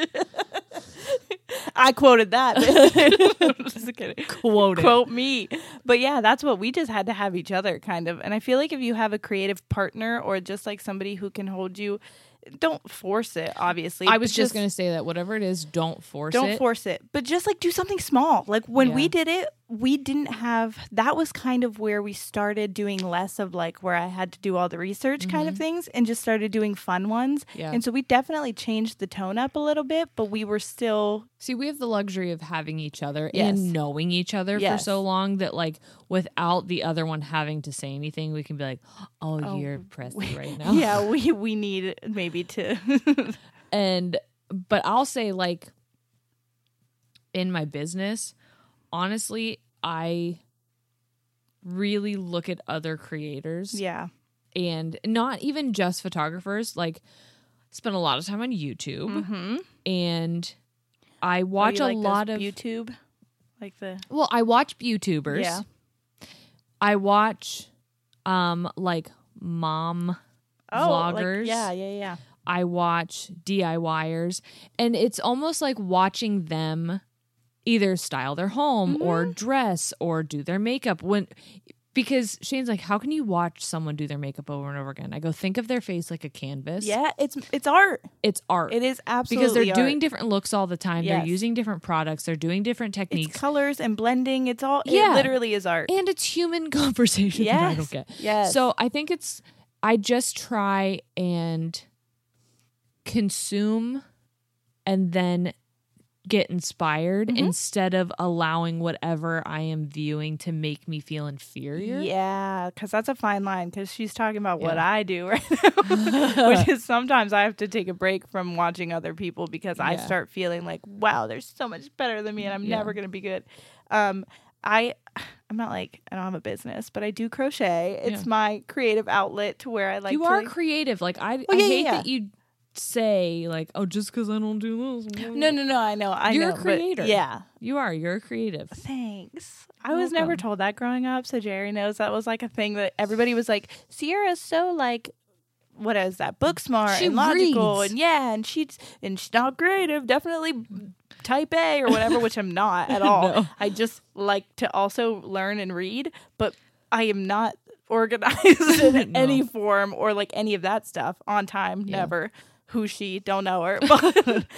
S5: I quoted that. Just kidding. Quote me. But yeah, that's what we just had to have each other kind of. And I feel like if you have a creative partner or just like somebody who can hold you, don't force it, obviously.
S6: I was just going to say that whatever it is, don't force it.
S5: Don't force it. But just like do something small. Like when we did it, we didn't have, that was kind of where we started doing less of like where I had to do all the research kind of things and just started doing fun ones.
S6: Yeah.
S5: And so we definitely changed the tone up a little bit, but we were still.
S6: See, we have the luxury of having each other
S5: Yes.
S6: and knowing each other for
S5: Yes.
S6: so long that, like, without the other one having to say anything, we can be like, oh you're pressy right now.
S5: Yeah, we need maybe to.
S6: But I'll say, like, in my business, honestly, I really look at other creators.
S5: Yeah.
S6: And not even just photographers. Like, spend a lot of time on YouTube. And I watch a lot of
S5: YouTube. Like the.
S6: Well, I watch YouTubers.
S5: Yeah.
S6: I watch like mom vloggers.
S5: Like, yeah.
S6: I watch DIYers, and it's almost like watching them either style their home or dress or do their makeup. Because Shane's like, how can you watch someone do their makeup over and over again? I go, think of their face like a canvas.
S5: Yeah, it's art.
S6: It's art.
S5: It is absolutely
S6: because they're doing
S5: art.
S6: different looks all the time.
S5: Yes.
S6: They're using different products. They're doing different techniques.
S5: It's colors and blending. It's all.
S6: Yeah.
S5: It literally is art.
S6: And it's human conversation that I
S5: Yes.
S6: don't get.
S5: Yes.
S6: So I think I just try and consume and then get inspired instead of allowing whatever I am viewing to make me feel inferior.
S5: Yeah, because that's a fine line. Because she's talking about what I do right now, which is sometimes I have to take a break from watching other people because I start feeling like, wow, they're so much better than me, and I'm never gonna be good. I'm not like, I don't have a business, but I do crochet. It's my creative outlet to where I like.
S6: You
S5: to
S6: are creative. Like I hate that you say like, oh, just because I don't do this.
S5: No, I know.
S6: You're
S5: know,
S6: a creator.
S5: but yeah.
S6: You are. You're a creative.
S5: Thanks. I was never told that growing up, so Jerry knows that was like a thing that everybody was like, Sierra's so like, what is that? Book smart
S6: She
S5: and logical,
S6: reads.
S5: and she's not creative. Definitely type A or whatever, which I'm not at all.
S6: No.
S5: I just like to also learn and read, but I am not organized in any form or like any of that stuff on time. Never. Who's she? Don't know her. But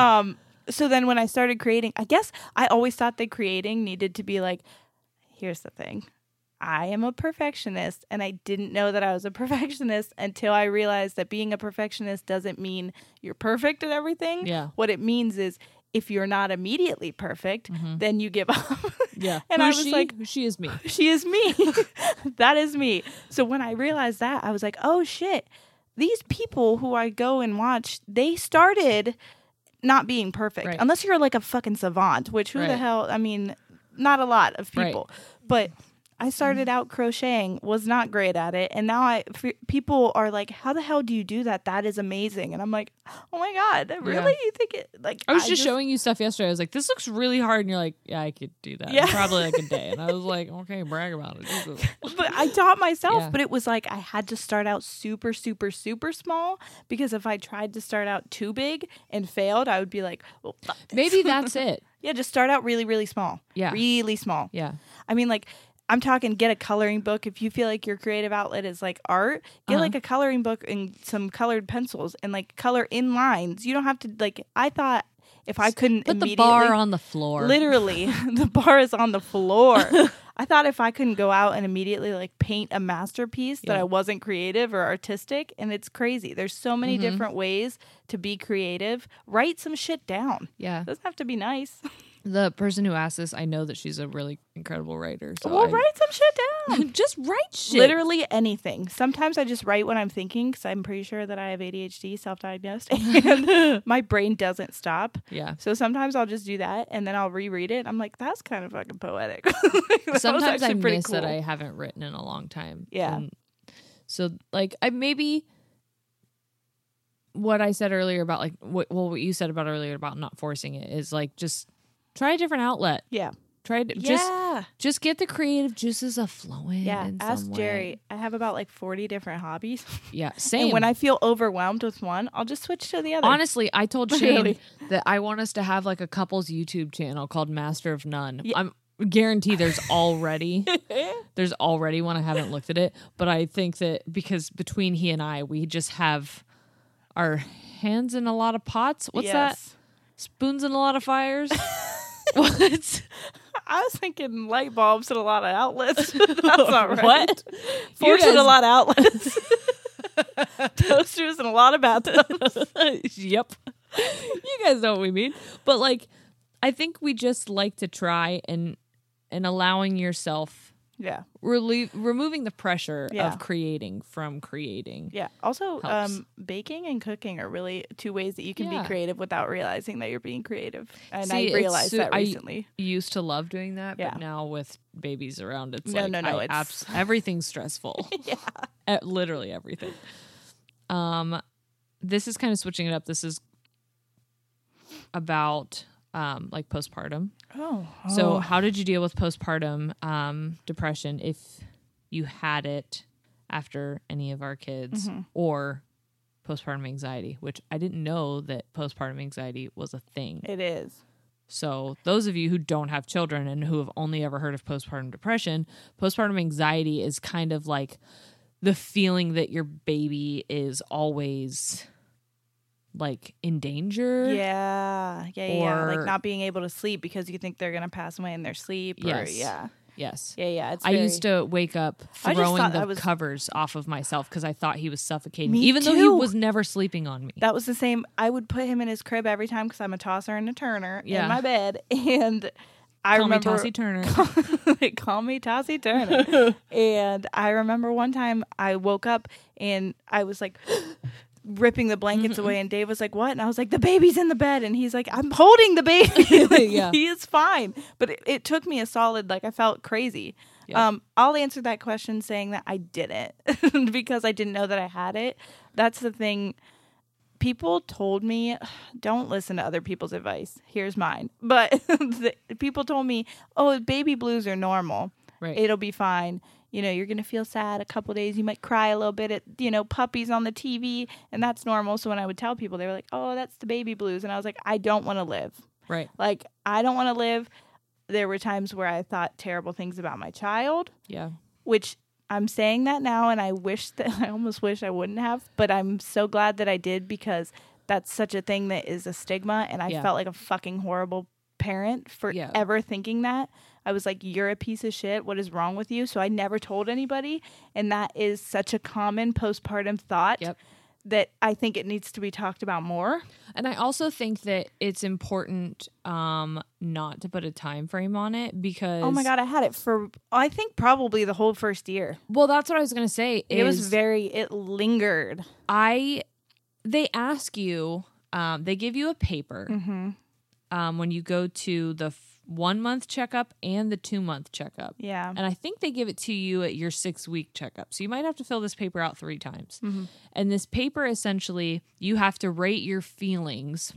S5: so then when I started creating, I guess I always thought that creating needed to be like, here's the thing. I am a perfectionist, and I didn't know that I was a perfectionist until I realized that being a perfectionist doesn't mean you're perfect at everything.
S6: Yeah.
S5: What it means is if you're not immediately perfect, then you give up.
S6: Yeah.
S5: And
S6: Who
S5: I
S6: is
S5: was
S6: she?
S5: like,
S6: She is me.
S5: she is me. That is me. So when I realized that, I was like, oh shit. These people who I go and watch, they started not being perfect.
S6: Right.
S5: Unless you're like a fucking savant, which who the
S6: Right.
S5: hell, I mean, not a lot of people.
S6: Right.
S5: But I started out crocheting, was not great at it. And now people are like, how the hell do you do that? That is amazing. And I'm like, oh my God, really? You think it? Like,
S6: I was just showing you stuff yesterday. I was like, this looks really hard. And you're like, yeah, I could do that.
S5: Yeah.
S6: In probably like a day. And I was like, okay, brag about it. Jesus.
S5: But I taught myself,
S6: Yeah.
S5: but it was like I had to start out super, super, super small because if I tried to start out too big and failed, I would be like, well, fuck this.
S6: Maybe that's it.
S5: Yeah, just start out really, really small.
S6: Yeah.
S5: Really small.
S6: Yeah.
S5: I mean, like, I'm talking get a coloring book. If you feel like your creative outlet is like art, get like a coloring book and some colored pencils and like color in lines. You don't have to like, I thought if I couldn't
S6: Put the
S5: immediately.
S6: bar on the floor.
S5: Literally, the bar is on the floor. I thought if I couldn't go out and immediately like paint a masterpiece that I wasn't creative or artistic, and it's crazy. There's so many different ways to be creative. Write some shit down.
S6: Yeah.
S5: It doesn't have to be nice.
S6: The person who asked this, I know that she's a really incredible writer. So
S5: Well, write some shit down.
S6: just write shit.
S5: Literally anything. Sometimes I just write what I'm thinking because I'm pretty sure that I have ADHD, self-diagnosed, and my brain doesn't stop.
S6: Yeah.
S5: So sometimes I'll just do that, and then I'll reread it. I'm like, that's kind of fucking poetic. That was
S6: Sometimes I
S5: actually pretty
S6: miss that
S5: cool.
S6: I haven't written in a long time.
S5: Yeah.
S6: And so like I maybe what I said earlier about like what you said about earlier about not forcing it is like just try a different outlet.
S5: Yeah.
S6: Try to just get the creative juices a flowing.
S5: Yeah.
S6: in
S5: Ask
S6: some way.
S5: Jerry. I have about like 40 different hobbies.
S6: Yeah, same.
S5: And when I feel overwhelmed with one, I'll just switch to the other.
S6: Honestly, I told
S5: Literally.
S6: Shane that I want us to have like a couple's YouTube channel called Master of None. I'm guarantee there's already one. I haven't looked at it, but I think that because between he and I, we just have our hands in a lot of pots. What's that? Spoons in a lot of fires. What?
S5: I was thinking light bulbs and a lot of outlets. That's not right.
S6: What?
S5: Forks and a lot of outlets. Toasters and a lot of bathtubs.
S6: Yep. You guys know what we mean. But like, I think we just like to try and allowing yourself, removing the pressure of creating from creating.
S5: Yeah. Also,
S6: helps.
S5: baking and cooking are really two ways that you can be creative without realizing that you're being creative. And
S6: See,
S5: I realized that recently.
S6: I used to love doing that, but now with babies around, it's everything's stressful. Literally everything. This is kind of switching it up. This is about like postpartum. So how did you deal with postpartum depression if you had it after any of our kids, or postpartum anxiety, which I didn't know that postpartum anxiety was a thing.
S5: It is.
S6: So those of you who don't have children and who have only ever heard of postpartum depression, postpartum anxiety is kind of like the feeling that your baby is always like in danger.
S5: Yeah. Like not being able to sleep because you think they're going to pass away in their sleep.
S6: Yes.
S5: Yeah.
S6: I used to wake up throwing the covers off of myself because I thought he was suffocating,
S5: Me
S6: even
S5: too.
S6: though he was never sleeping on me.
S5: That was the same. I would put him in his crib every time because I'm a tosser and a turner in my bed. And I remember
S6: Call me Tossie Turner.
S5: They call me Tossie Turner. And I remember one time I woke up and I was like ripping the blankets away, and Dave was like, "What?" And I was like, "The baby's in the bed." And he's like, "I'm holding the baby." Like, he is fine. But it took me a solid, like, I felt crazy. Yep. I'll answer that question saying that I didn't because I didn't know that I had it. That's the thing. People told me, don't listen to other people's advice. Here's mine. But people told me, oh, baby blues are normal.
S6: Right.
S5: It'll be fine. You know, you're going to feel sad a couple days. You might cry a little bit at, puppies on the TV, and that's normal. So when I would tell people, they were like, oh, that's the baby blues. And I was like, I don't want to live.
S6: Right.
S5: Like, I don't want to live. There were times where I thought terrible things about my child.
S6: Yeah.
S5: Which I'm saying that now, and I almost wish I wouldn't have, but I'm so glad that I did because that's such a thing that is a stigma, and I felt like a fucking horrible parent for ever thinking that. I was like, you're a piece of shit. What is wrong with you? So I never told anybody, and that is such a common postpartum thought that I think it needs to be talked about more.
S6: And I also think that it's important not to put a time frame on it because...
S5: Oh my God, I had it for, I think, probably the whole first year.
S6: Well, that's what I was going to say.
S5: It lingered.
S6: They ask you, they give you a paper when you go to the 1 month checkup and the 2 month checkup.
S5: Yeah.
S6: And I think they give it to you at your 6 week checkup. So you might have to fill this paper out 3 times. And this paper, essentially, you have to rate your feelings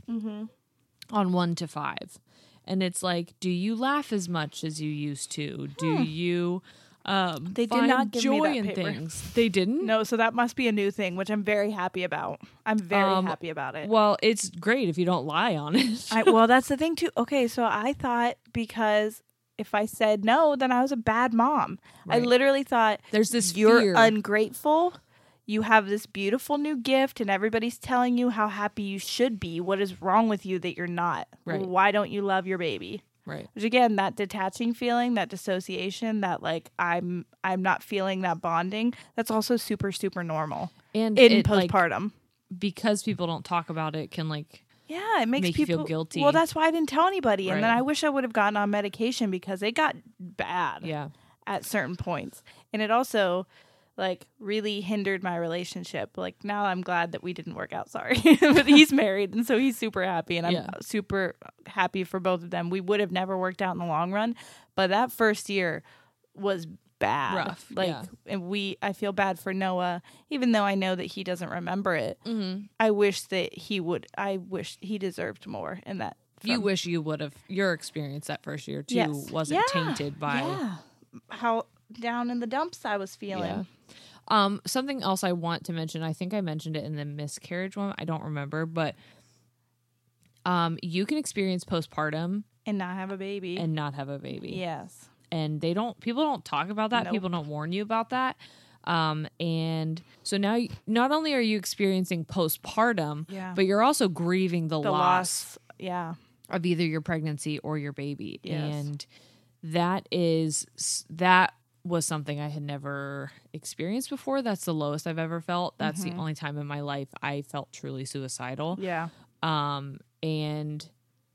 S6: on 1 to 5. And it's like, do you laugh as much as you used to? Do you
S5: they did not give
S6: joy
S5: me that
S6: in
S5: paper.
S6: things? They didn't?
S5: No, so that must be a new thing, which I'm very happy about. I'm very happy about it.
S6: Well, it's great if you don't lie on it.
S5: Well, that's the thing, too. Okay, so I thought because if I said no, then I was a bad mom. Right. I literally thought,
S6: there's this
S5: you're
S6: fear.
S5: Ungrateful. You have this beautiful new gift, and everybody's telling you how happy you should be. What is wrong with you that you're not?
S6: Right.
S5: Why don't you love your baby?
S6: Right.
S5: Which again, that detaching feeling, that dissociation, that like I'm not feeling that bonding. That's also super, super normal.
S6: And
S5: in postpartum,
S6: like, because people don't talk about it, can like
S5: it makes
S6: make you
S5: people
S6: feel guilty.
S5: Well, that's why I didn't tell anybody,
S6: Right.
S5: and then I wish I would have gotten on medication because it got bad.
S6: Yeah.
S5: At certain points, and it also like really hindered my relationship. Like now I'm glad that we didn't work out. Sorry. But he's married, and so he's super happy, and I'm super happy for both of them. We would have never worked out in the long run, but that first year was bad.
S6: Rough.
S5: Like, and I feel bad for Noah, even though I know that he doesn't remember it. I wish that he would. I wish he deserved more in that.
S6: You wish you would have. Your experience that first year too wasn't tainted by
S5: how down in the dumps I was feeling.
S6: Something else I want to mention, I think I mentioned it in the miscarriage one, I don't remember, but you can experience postpartum
S5: and not have a baby. Yes.
S6: And people don't talk about that.
S5: Nope.
S6: People don't warn you about that. And so now not only are you experiencing postpartum, but you're also grieving the loss
S5: of
S6: either your pregnancy or your baby.
S5: Yes.
S6: And that was something I had never experienced before. That's the lowest I've ever felt. That's the only time in my life I felt truly suicidal.
S5: Yeah.
S6: And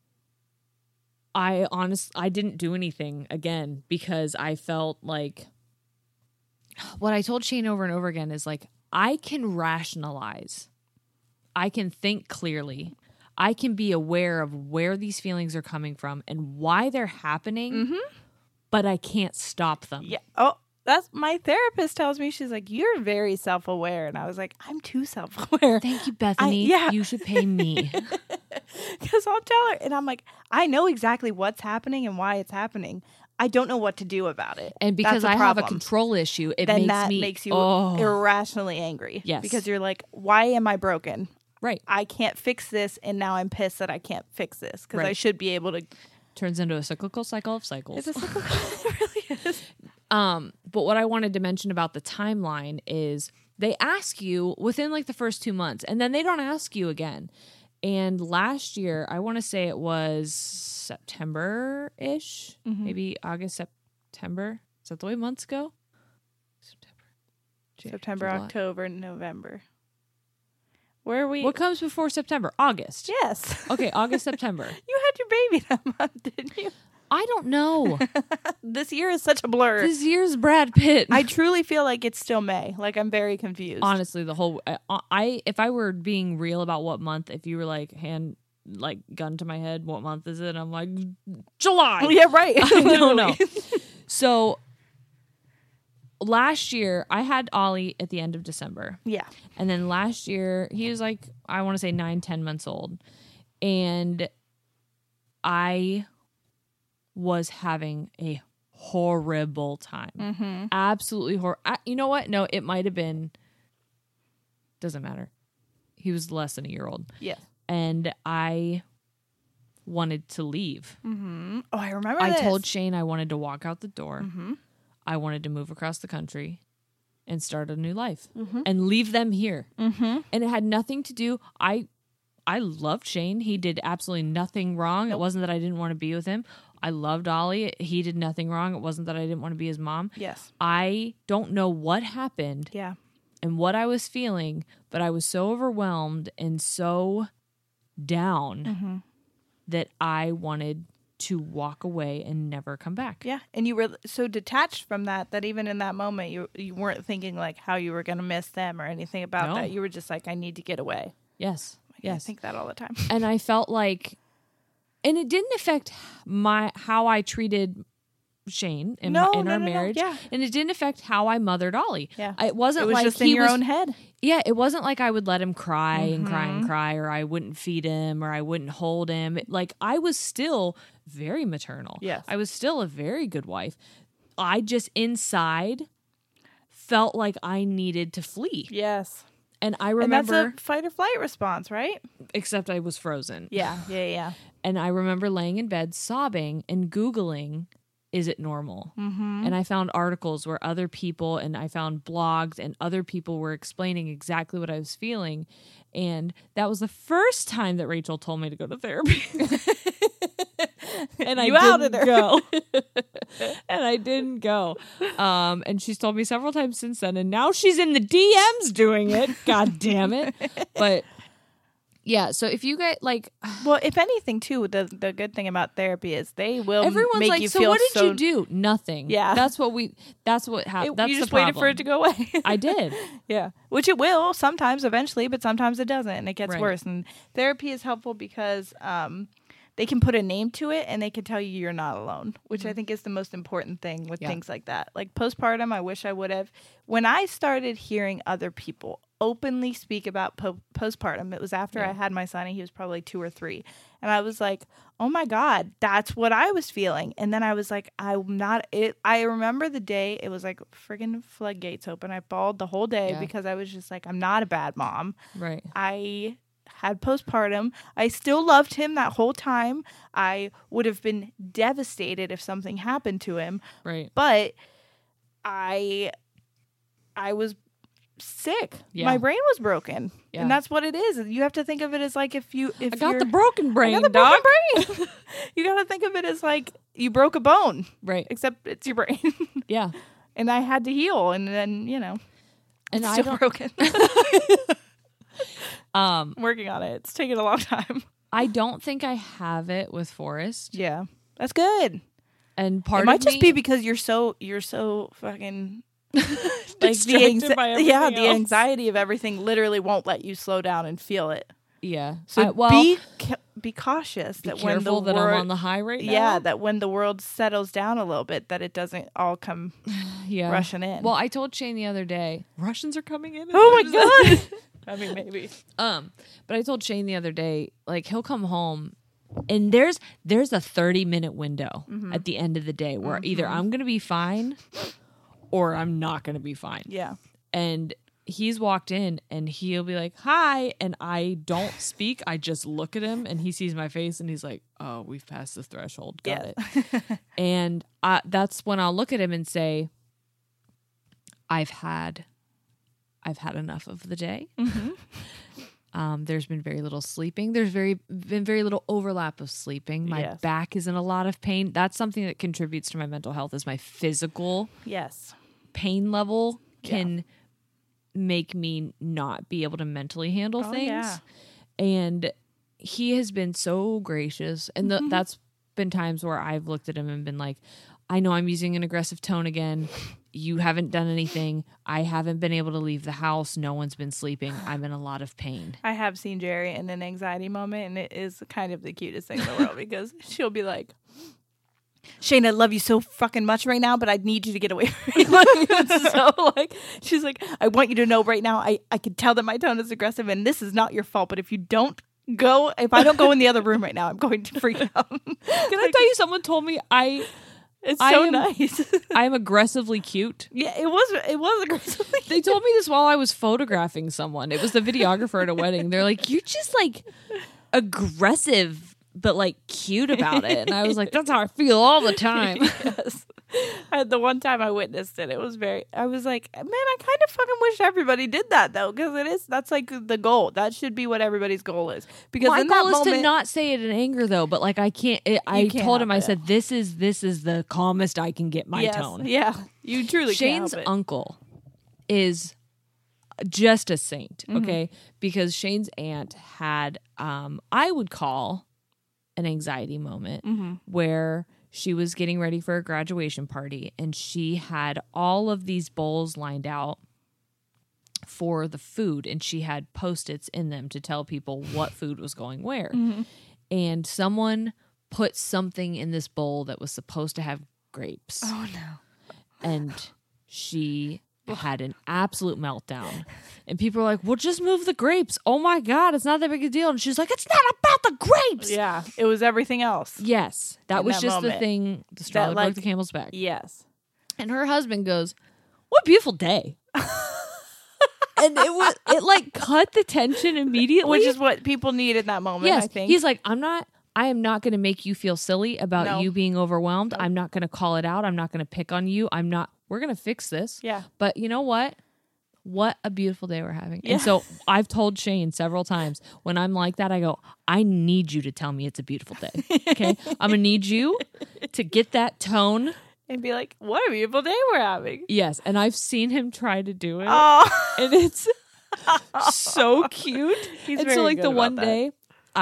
S6: I didn't do anything again because I felt like what I told Shane over and over again is like, I can rationalize. I can think clearly. I can be aware of where these feelings are coming from and why they're happening, but I can't stop them.
S5: Yeah. Oh, that's my therapist tells me. She's like, you're very self-aware. And I was like, I'm too self-aware.
S6: Thank you, Bethany. You should pay me.
S5: Because I'll tell her. And I'm like, I know exactly what's happening and why it's happening. I don't know what to do about it.
S6: And because I have a control issue,
S5: then that makes you irrationally angry.
S6: Yes.
S5: Because you're like, why am I broken?
S6: Right.
S5: I can't fix this, and now I'm pissed that I can't fix this because I should be able to.
S6: Turns into a cyclical cycle of cycles.
S5: It's a cyclical. It really is.
S6: But what I wanted to mention about the timeline is they ask you within like the first 2 months, and then they don't ask you again. And last year, I want to say it was September-ish, maybe August, September. Is that the way months go?
S5: September, October, November. Where are we?
S6: What comes before September? August.
S5: Yes.
S6: Okay, August, September.
S5: You had your baby that month, didn't you?
S6: I don't know.
S5: This year is such a blur.
S6: This year's Brad Pitt.
S5: I truly feel like it's still May. Like, I'm very confused.
S6: Honestly, the whole if I were being real about what month, if you were like gun to my head, what month is it? I'm like, July.
S5: Yeah, right.
S6: I don't know. So last year I had Ollie at the end of December.
S5: Yeah.
S6: And then last year he was like, I want to say 9-10 months old. And I was having a horrible time. Absolutely horrible. You know what? No, it might have been. Doesn't matter. He was less than a year old.
S5: Yeah.
S6: And I wanted to leave.
S5: Oh, I remember
S6: I
S5: this.
S6: told Shane I wanted to walk out the door. I wanted to move across the country and start a new life and leave them here. And it had nothing to do. I loved Shane. He did absolutely nothing wrong. It wasn't that I didn't want to be with him. I loved Ollie. He did nothing wrong. It wasn't that I didn't want to be his mom.
S5: Yes.
S6: I don't know what happened and what I was feeling, but I was so overwhelmed and so down that I wanted to walk away and never come back.
S5: Yeah. And you were so detached from that even in that moment, you weren't thinking like how you were going to miss them or anything about that. You were just like, I need to get away.
S6: Yes.
S5: I think that all the time.
S6: And I felt like, and it didn't affect how I treated Shane in our marriage.
S5: Yeah.
S6: And it didn't affect how I mothered Ollie.
S5: Yeah.
S6: It wasn't
S5: was
S6: like
S5: just in your own head.
S6: Yeah. It wasn't like I would let him cry and cry and cry, or I wouldn't feed him, or I wouldn't hold him. Like, I was still very maternal.
S5: Yes.
S6: I was still a very good wife. I just inside felt like I needed to flee.
S5: Yes.
S6: And I remember...
S5: And that's a fight or flight response, right?
S6: Except I was frozen.
S5: Yeah.
S6: And I remember laying in bed sobbing and Googling, is it normal? And I found articles where other people, and I found blogs, and other people were explaining exactly what I was feeling. And that was the first time that Rachel told me to go to therapy. And I didn't go. And I didn't go. And she's told me several times since then, and now she's in the DMs doing it. God damn it. But yeah, so if you guys
S5: well, if anything too, the good thing about therapy is they will
S6: everyone's
S5: make
S6: like,
S5: you
S6: so
S5: feel
S6: what did you do? Nothing.
S5: Yeah.
S6: That's what happened. That's
S5: you just
S6: the problem.
S5: waited for it to go away.
S6: I did.
S5: Yeah. Which it will sometimes eventually, but sometimes it doesn't, and it gets
S6: Right.
S5: worse. And therapy is helpful because they can put a name to it and they can tell you you're not alone, which I think is the most important thing with things like that. Like postpartum, I wish I would have. When I started hearing other people openly speak about postpartum, it was after I had my son, and he was probably 2 or 3. And I was like, oh my God, that's what I was feeling. And then I was like, I'm not it. I remember the day it was like friggin' floodgates open. I bawled the whole day because I was just like, I'm not a bad mom.
S6: Right.
S5: I had postpartum. I still loved him that whole time. I would have been devastated if something happened to him.
S6: Right.
S5: But I was sick.
S6: Yeah.
S5: My brain was broken.
S6: Yeah.
S5: And that's what it is. You have to think of it as like if
S6: I got the broken brain,
S5: I got the
S6: dog.
S5: broken brain. You got to think of it as like you broke a bone.
S6: Right.
S5: Except it's your brain.
S6: Yeah.
S5: And I had to heal, and then, you know,
S6: And
S5: it's
S6: I
S5: still
S6: don't
S5: broken. I'm working on it. It's taking a long time.
S6: I don't think I have it with Forrest.
S5: Yeah. That's good.
S6: And part
S5: It might
S6: of
S5: just
S6: me,
S5: be because you're so fucking like
S6: distracted by everything
S5: the
S6: else.
S5: anxiety of everything literally won't let you slow down and feel it.
S6: Yeah.
S5: So be cautious
S6: be
S5: that when the
S6: careful that
S5: world,
S6: I'm on the high right now.
S5: yeah, that when the world settles down a little bit, that it doesn't all come
S6: Yeah.
S5: rushing in.
S6: Well, I told Shane the other day, Russians are coming in.
S5: Oh my god! I mean, maybe.
S6: But I told Shane the other day, like he'll come home, and there's a 30-minute window at the end of the day where either I'm gonna be fine, or I'm not gonna be fine.
S5: Yeah.
S6: And he's walked in, and he'll be like, "Hi," and I don't speak. I just look at him, and he sees my face, and he's like, "Oh, we've passed the threshold. Got it." And that's when I'll look at him and say, I've had enough of the day. There's been very little sleeping. There's been very little overlap of sleeping. My back is in a lot of pain. That's something that contributes to my mental health. Is my physical pain level can make me not be able to mentally handle things.
S5: Yeah.
S6: And he has been so gracious. And that's been times where I've looked at him and been like, I know I'm using an aggressive tone again. You haven't done anything. I haven't been able to leave the house. No one's been sleeping. I'm in a lot of pain.
S5: I have seen Jerry in an anxiety moment, and it is kind of the cutest thing in the world because she'll be like, Shane, I love you so fucking much right now, but I need you to get away from me. She's like, I want you to know right now, I can tell that my tone is aggressive, and this is not your fault, but if I don't go in the other room right now, I'm going to freak out.
S6: Can I tell you, someone told me
S5: It's so nice.
S6: I'm aggressively cute.
S5: Yeah, it was aggressively cute.
S6: They told me this while I was photographing someone. It was the videographer at a wedding. They're like, you're just like aggressive, but like cute about it. And I was like, that's how I feel all the time.
S5: Yes. The one time I witnessed it, I was like, man, I kind of fucking wish everybody did that though, because that's like the goal. That should be what everybody's goal is. Because
S6: my
S5: in
S6: goal
S5: that
S6: is
S5: moment,
S6: to not say it in anger though, but like I can't. I told him, I said, this is the calmest I can get my tone.
S5: Yeah, you truly
S6: Shane's
S5: can't help it.
S6: uncle is just a saint, okay? Because Shane's aunt had, I would call an anxiety moment where she was getting ready for a graduation party, and she had all of these bowls lined out for the food, and she had Post-its in them to tell people what food was going where. And someone put something in this bowl that was supposed to have grapes.
S5: Oh no.
S6: And she had an absolute meltdown. And people were like, well, just move the grapes. Oh my God, it's not that big a deal. And she's like, it's not about the grapes.
S5: Yeah, it was everything else.
S6: Yes, that was
S5: that
S6: just
S5: moment.
S6: the thing, the straw that broke the camel's back.
S5: Yes.
S6: And her husband goes, what a beautiful day. And it like cut the tension immediately.
S5: Which is what people need in that moment,
S6: yes.
S5: I think.
S6: He's like, I am not going to make you feel silly about you being overwhelmed. I'm not going to call it out. I'm not going to pick on you. We're going to fix this.
S5: Yeah.
S6: But you know what? What a beautiful day we're having.
S5: Yeah.
S6: And so I've told Shane several times when I'm like that, I go, I need you to tell me it's a beautiful day. Okay. I'm going to need you to get that tone.
S5: And be like, what a beautiful day we're having.
S6: Yes. And I've seen him try to do it.
S5: Oh.
S6: And it's so cute.
S5: He's
S6: and
S5: very
S6: so like
S5: good
S6: the
S5: about
S6: one
S5: that.
S6: day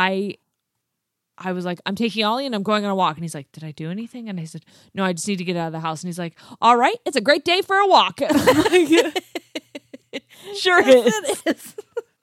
S6: I was like, I'm taking Ollie and I'm going on a walk. And he's like, did I do anything? And I said, no, I just need to get out of the house. And he's like, all right, it's a great day for a walk. Sure
S5: It is.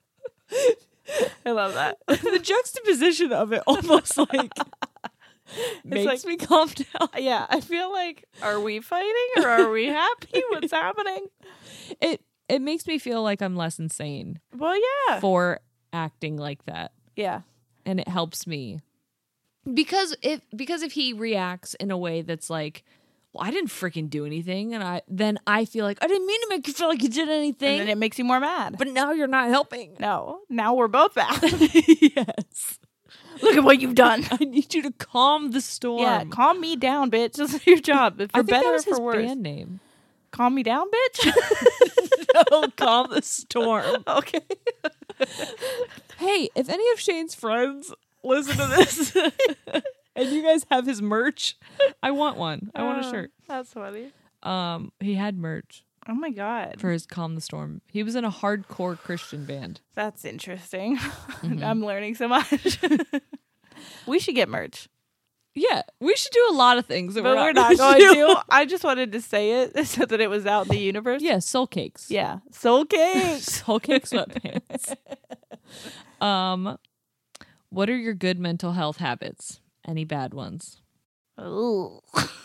S5: I love that.
S6: The juxtaposition of it almost like makes me calm down.
S5: Yeah, I feel like, are we fighting or are we happy? What's happening?
S6: It makes me feel like I'm less insane.
S5: Well, yeah.
S6: For acting like that.
S5: Yeah.
S6: And it helps me. Because if he reacts in a way that's like, well, I didn't freaking do anything, and then I feel like I didn't mean to make you feel like you did anything.
S5: And then it makes you more mad.
S6: But now you're not helping.
S5: No. Now we're both mad.
S6: Yes.
S5: Look at what you've done.
S6: I need you to calm the storm.
S5: Yeah, calm me down, bitch. That's your job. For
S6: I think
S5: better
S6: that was
S5: or
S6: his
S5: for worse.
S6: band name.
S5: Calm me down, bitch.
S6: So calm the storm.
S5: Okay.
S6: Hey, if any of Shane's friends listen to this and you guys have his merch, I want one. I want a shirt.
S5: That's funny.
S6: He had merch
S5: Oh my God.
S6: for his Calm the Storm. He was in a hardcore Christian band.
S5: That's interesting. I'm learning so much. We should get merch.
S6: Yeah, we should do a lot of things, that
S5: But we're not going to. I just wanted to say it so that it was out in the universe.
S6: Yeah, Soul Cakes.
S5: Yeah. Soul cake.
S6: Soul Cake sweatpants. What are your good mental health habits? Any bad ones?
S5: Ooh.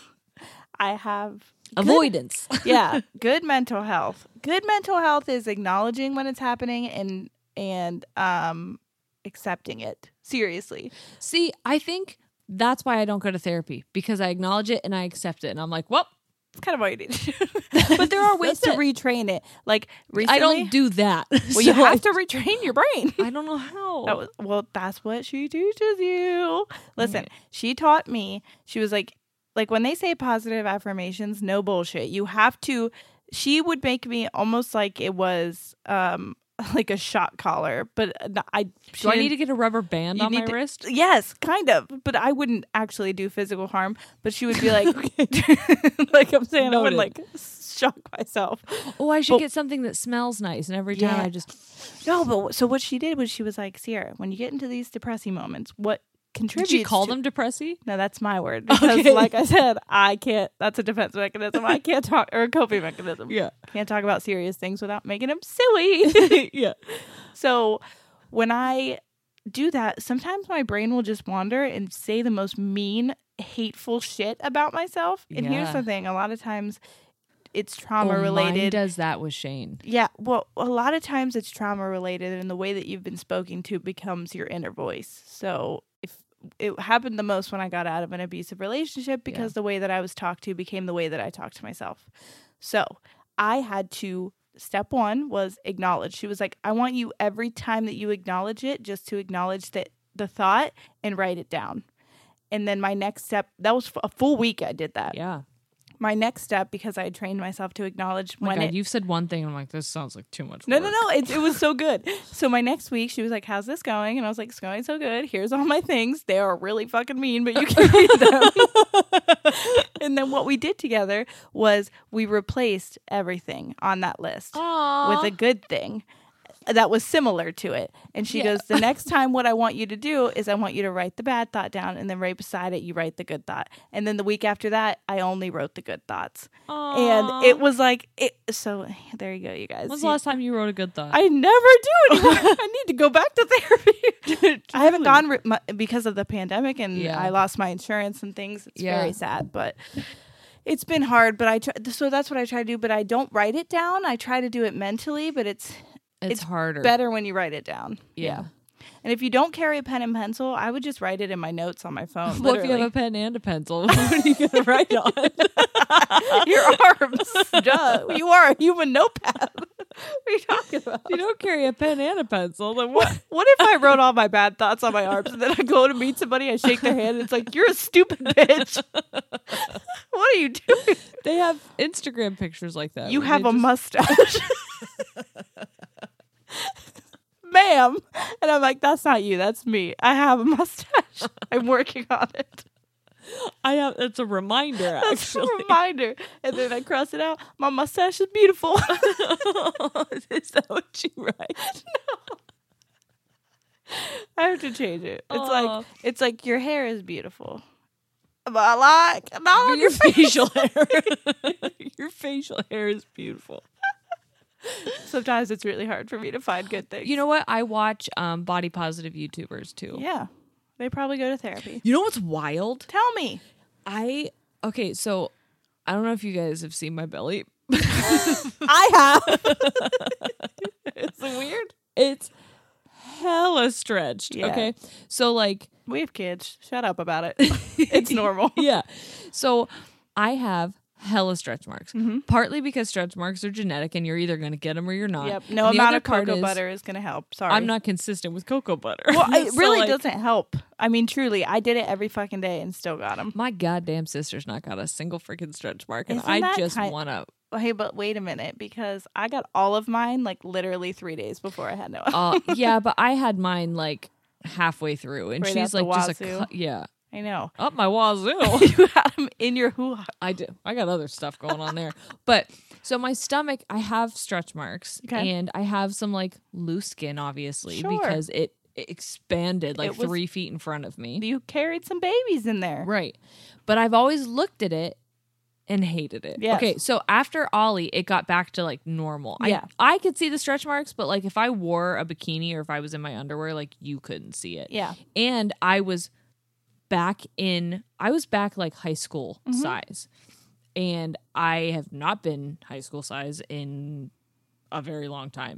S5: I have
S6: Avoidance.
S5: yeah, good mental health. Good mental health is acknowledging when it's happening and accepting it. Seriously.
S6: See, I think that's why I don't go to therapy, because I acknowledge it and I accept it. And I'm like, well,
S5: It's kind of what you need to do. But there are ways to retrain it. Like recently,
S6: I don't do that.
S5: Well, you have to retrain your brain.
S6: I don't know how.
S5: That's what she teaches you. Listen, she taught me. She was like when they say positive affirmations, no bullshit. You have to. She would make me almost like it was like a shot collar, but
S6: Do I need to get a rubber band on my wrist?
S5: Yes, kind of. But I wouldn't actually do physical harm. But she would be like, like I'm saying, I would like shock myself.
S6: Oh, I should get something that smells nice. And every time I just
S5: but so what she did was she was like, Sierra, when you get into these depressing moments, what contributes?
S6: Did she call them depressy?
S5: No, that's my word. Because like I said, I can't. That's a defense mechanism. I can't talk, or a coping mechanism.
S6: Yeah,
S5: can't talk about serious things without making them silly.
S6: Yeah.
S5: So when I do that, sometimes my brain will just wander and say the most mean, hateful shit about myself. And here's the thing: a lot of times it's trauma related.
S6: Mine does that with Shane.
S5: Yeah, well, a lot of times it's trauma related, and the way that you've been spoken to becomes your inner voice. So if it happened the most when I got out of an abusive relationship, because the way that I was talked to became the way that I talked to myself. So I had to, step one was acknowledge. She was like, I want you every time that you acknowledge it, just to acknowledge that the thought and write it down. And then my next step, that was a full week I did that.
S6: Yeah.
S5: My next step, because I had trained myself to acknowledge
S6: when you've said one thing, I'm like, this sounds like too much work.
S5: No. It was so good. So my next week, she was like, how's this going? And I was like, it's going so good. Here's all my things. They are really fucking mean, but you can read them. And then what we did together was we replaced everything on that list with a good thing that was similar to it. And she goes, the next time what I want you to do is I want you to write the bad thought down, and then right beside it you write the good thought. And then the week after that I only wrote the good thoughts.
S6: Aww.
S5: And it was like so there you go, you guys.
S6: When's the last time you wrote a good thought?
S5: I never do anymore. I need to go back to therapy. I haven't gone because of the pandemic, and I lost my insurance and things. It's very sad, but it's been hard. But so that's what I try to do, but I don't write it down. I try to do it mentally, but it's
S6: harder.
S5: Better when you write it down.
S6: Yeah.
S5: And if you don't carry a pen and pencil, I would just write it in my notes on my phone.
S6: Well, if you have a pen and a pencil, what are you going to write on?
S5: Your arms. Duh. You are a human notepad. What are you talking about?
S6: If you don't carry a pen and a pencil, then what?
S5: What if I wrote all my bad thoughts on my arms, and then I go to meet somebody, I shake their hand, and it's like, you're a stupid bitch. What are you doing?
S6: They have Instagram pictures like that.
S5: You have a mustache. Ma'am. And I'm like, that's not you, that's me. I have a mustache. I'm working on it.
S6: It's a reminder, actually.
S5: That's a reminder. And then I cross it out. My mustache is beautiful.
S6: Is that what you write?
S5: No. I have to change it. It's like your hair is beautiful. But not on
S6: your facial hair. Your facial hair is beautiful.
S5: Sometimes it's really hard for me to find good things.
S6: You know what? I watch body positive YouTubers too.
S5: Yeah. They probably go to therapy.
S6: You know what's wild?
S5: Tell me.
S6: So I don't know if you guys have seen my belly.
S5: I have. It's weird.
S6: It's hella stretched.
S5: Yeah.
S6: Okay. So like,
S5: we have kids. Shut up about it. It's normal.
S6: Yeah. So I have hella stretch marks. Mm-hmm. Partly because stretch marks are genetic and you're either going to get them or you're not.
S5: Yep. No amount of cocoa butter is going to help. Sorry.
S6: I'm not consistent with cocoa butter.
S5: Well, it really doesn't help. I mean, truly, I did it every fucking day and still got them.
S6: My goddamn sister's not got a single freaking stretch mark, and I just want to
S5: Hey, but wait a minute, because I got all of mine like literally 3 days before I had Noah.
S6: Yeah, but I had mine like halfway through, and
S5: Right
S6: she's
S5: out
S6: like
S5: the
S6: just
S5: wazoo.
S6: yeah.
S5: I know.
S6: Up my wazoo.
S5: You had them in your hoo-ha.
S6: I do. I got other stuff going on there. But so my stomach, I have stretch marks and I have some like loose skin, obviously, because it expanded like 3 feet in front of me.
S5: You carried some babies in there.
S6: Right. But I've always looked at it and hated it.
S5: Yes.
S6: Okay. So after Ollie, it got back to like normal.
S5: Yeah.
S6: I could see the stretch marks, but like if I wore a bikini or if I was in my underwear, like you couldn't see it.
S5: Yeah.
S6: And I was back like high school size, and I have not been high school size in a very long time,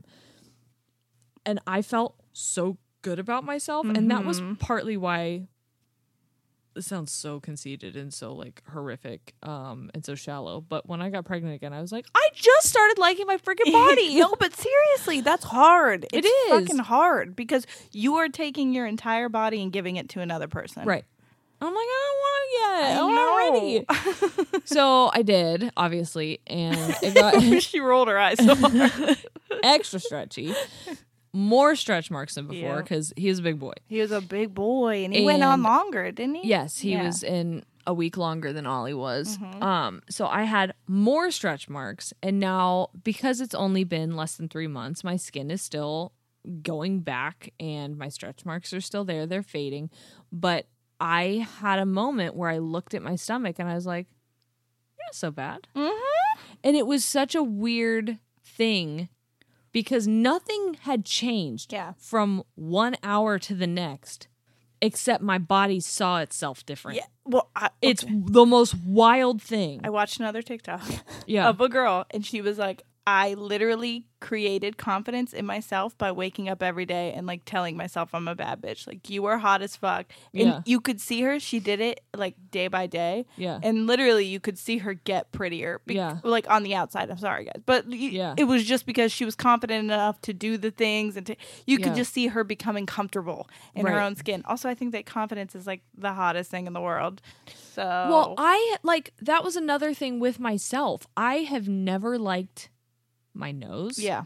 S6: and I felt so good about myself, and that was partly why this sounds so conceited and so like horrific and so shallow, but when I got pregnant again, I was like, I just started liking my freaking body.
S5: No, but seriously, that's hard.
S6: It
S5: It's
S6: is
S5: fucking hard because you are taking your entire body and giving it to another person.
S6: Right. I'm like, I don't want it yet. I'm not ready. So I did, obviously, and it got
S5: She rolled her eyes so hard.
S6: extra stretchy. More stretch marks than before because he was a big boy.
S5: He was a big boy, and he went on longer, didn't he?
S6: Yes, he was in a week longer than Ollie was. So I had more stretch marks, and now because it's only been less than 3 months, my skin is still going back, and my stretch marks are still there. They're fading, but I had a moment where I looked at my stomach and I was like, not so bad. And it was such a weird thing because nothing had changed from 1 hour to the next, except my body saw itself different.
S5: Yeah. Well,
S6: it's the most wild thing.
S5: I watched another TikTok
S6: Yeah.
S5: of a girl, and she was like, I literally created confidence in myself by waking up every day and like telling myself I'm a bad bitch. Like, you are hot as fuck. And you could see her. She did it like day by day.
S6: Yeah.
S5: And literally you could see her get prettier. Like on the outside. I'm sorry, guys. But it was just because she was confident enough to do the things. And you could just see her becoming comfortable in her own skin. Also, I think that confidence is like the hottest thing in the world. So.
S6: Well, that was another thing with myself. I have never liked my nose.
S5: Yeah.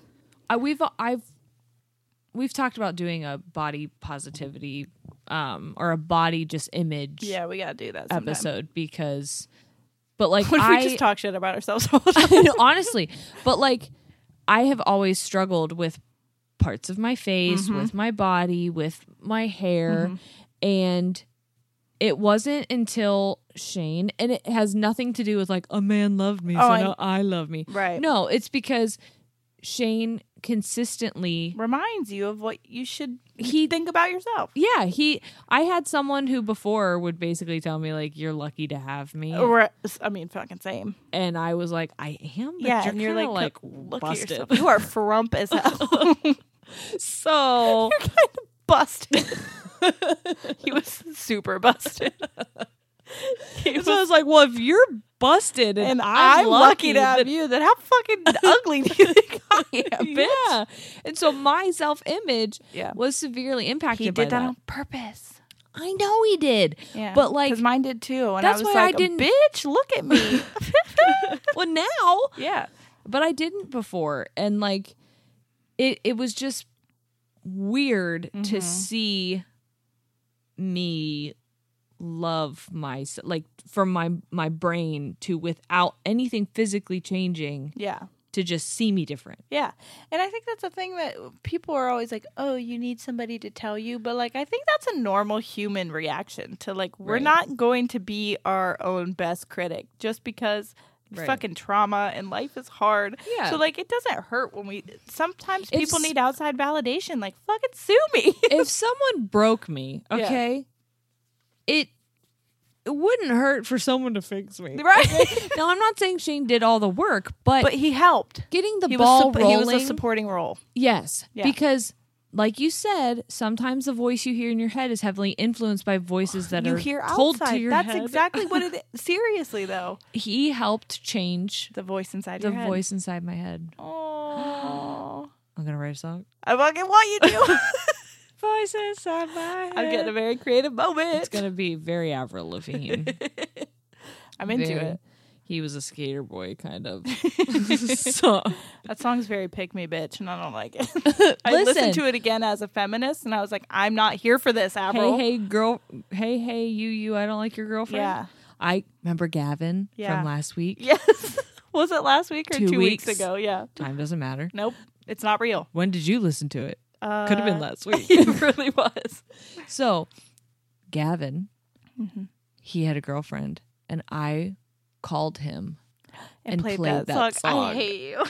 S6: We've talked about doing a body positivity or a body just image
S5: we gotta do that sometime.
S6: episode because but like
S5: what if we just talk shit about ourselves all the time?
S6: Honestly, but like I have always struggled with parts of my face, with my body, with my hair, and it wasn't until Shane, and it has nothing to do with like a man loved me, so now I love me.
S5: Right.
S6: No, it's because Shane consistently
S5: reminds you of what you should think about yourself.
S6: Yeah, I had someone who before would basically tell me like, you're lucky to have me.
S5: I mean, fucking same.
S6: And I was like, I am, but
S5: yeah,
S6: you're
S5: and you're like
S6: look
S5: busted.
S6: at yourself.
S5: You are frump as hell.
S6: So
S5: you're kind of busted. He was super busted.
S6: So I was like, well, if you're busted and I'm
S5: lucky to have you, then how fucking ugly do you think I am, bitch?
S6: Yeah. And so my self-image was severely impacted by that.
S5: He did that on purpose.
S6: I know he did.
S5: Yeah.
S6: But like,
S5: because mine did too. And
S6: that's
S5: I was
S6: why
S5: like,
S6: I didn't,
S5: bitch, look at me.
S6: Well, now.
S5: Yeah.
S6: But I didn't before. And like, it was just weird to see me love myself, like from my brain to without anything physically changing.
S5: Yeah.
S6: To just see me different.
S5: Yeah. And I think that's a thing that people are always like, oh, you need somebody to tell you. But like, I think that's a normal human reaction to like, we're not going to be our own best critic just because fucking trauma and life is hard.
S6: Yeah.
S5: So like, it doesn't hurt when sometimes people need outside validation. Like, fucking sue me.
S6: If someone broke me, okay, it wouldn't hurt for someone to fix me.
S5: Right.
S6: Now, I'm not saying Shane did all the work, but
S5: he helped.
S6: Getting the ball rolling.
S5: He was a supporting role.
S6: Yes.
S5: Yeah.
S6: Because like you said, sometimes the voice you hear in your head is heavily influenced by voices that
S5: you
S6: are
S5: hear
S6: told
S5: outside.
S6: to your
S5: That's
S6: head.
S5: exactly what it is. Seriously, though.
S6: He helped change
S5: the voice inside your head.
S6: The voice inside my head.
S5: Oh.
S6: I'm going to write a song.
S5: I fucking want you to.
S6: Voice inside my head.
S5: I'm getting a very creative moment.
S6: It's going to be very Avril Lavigne.
S5: I'm into it.
S6: He was a skater boy, kind of. So
S5: That song's very pick me, bitch, and I don't like it. I listened to it again as a feminist, and I was like, I'm not here for this, Avril.
S6: Hey, girl. Hey, you. I don't like your girlfriend.
S5: Yeah.
S6: I remember Gavin
S5: Yeah.
S6: from last week.
S5: Yes. Was it last week or
S6: 2
S5: 2 weeks
S6: weeks.
S5: ago? Yeah.
S6: Time doesn't matter.
S5: Nope. It's not real.
S6: When did you listen to it? Could have been last week.
S5: It really was.
S6: So, Gavin, he had a girlfriend, and I called him and played that song.
S5: I hate you.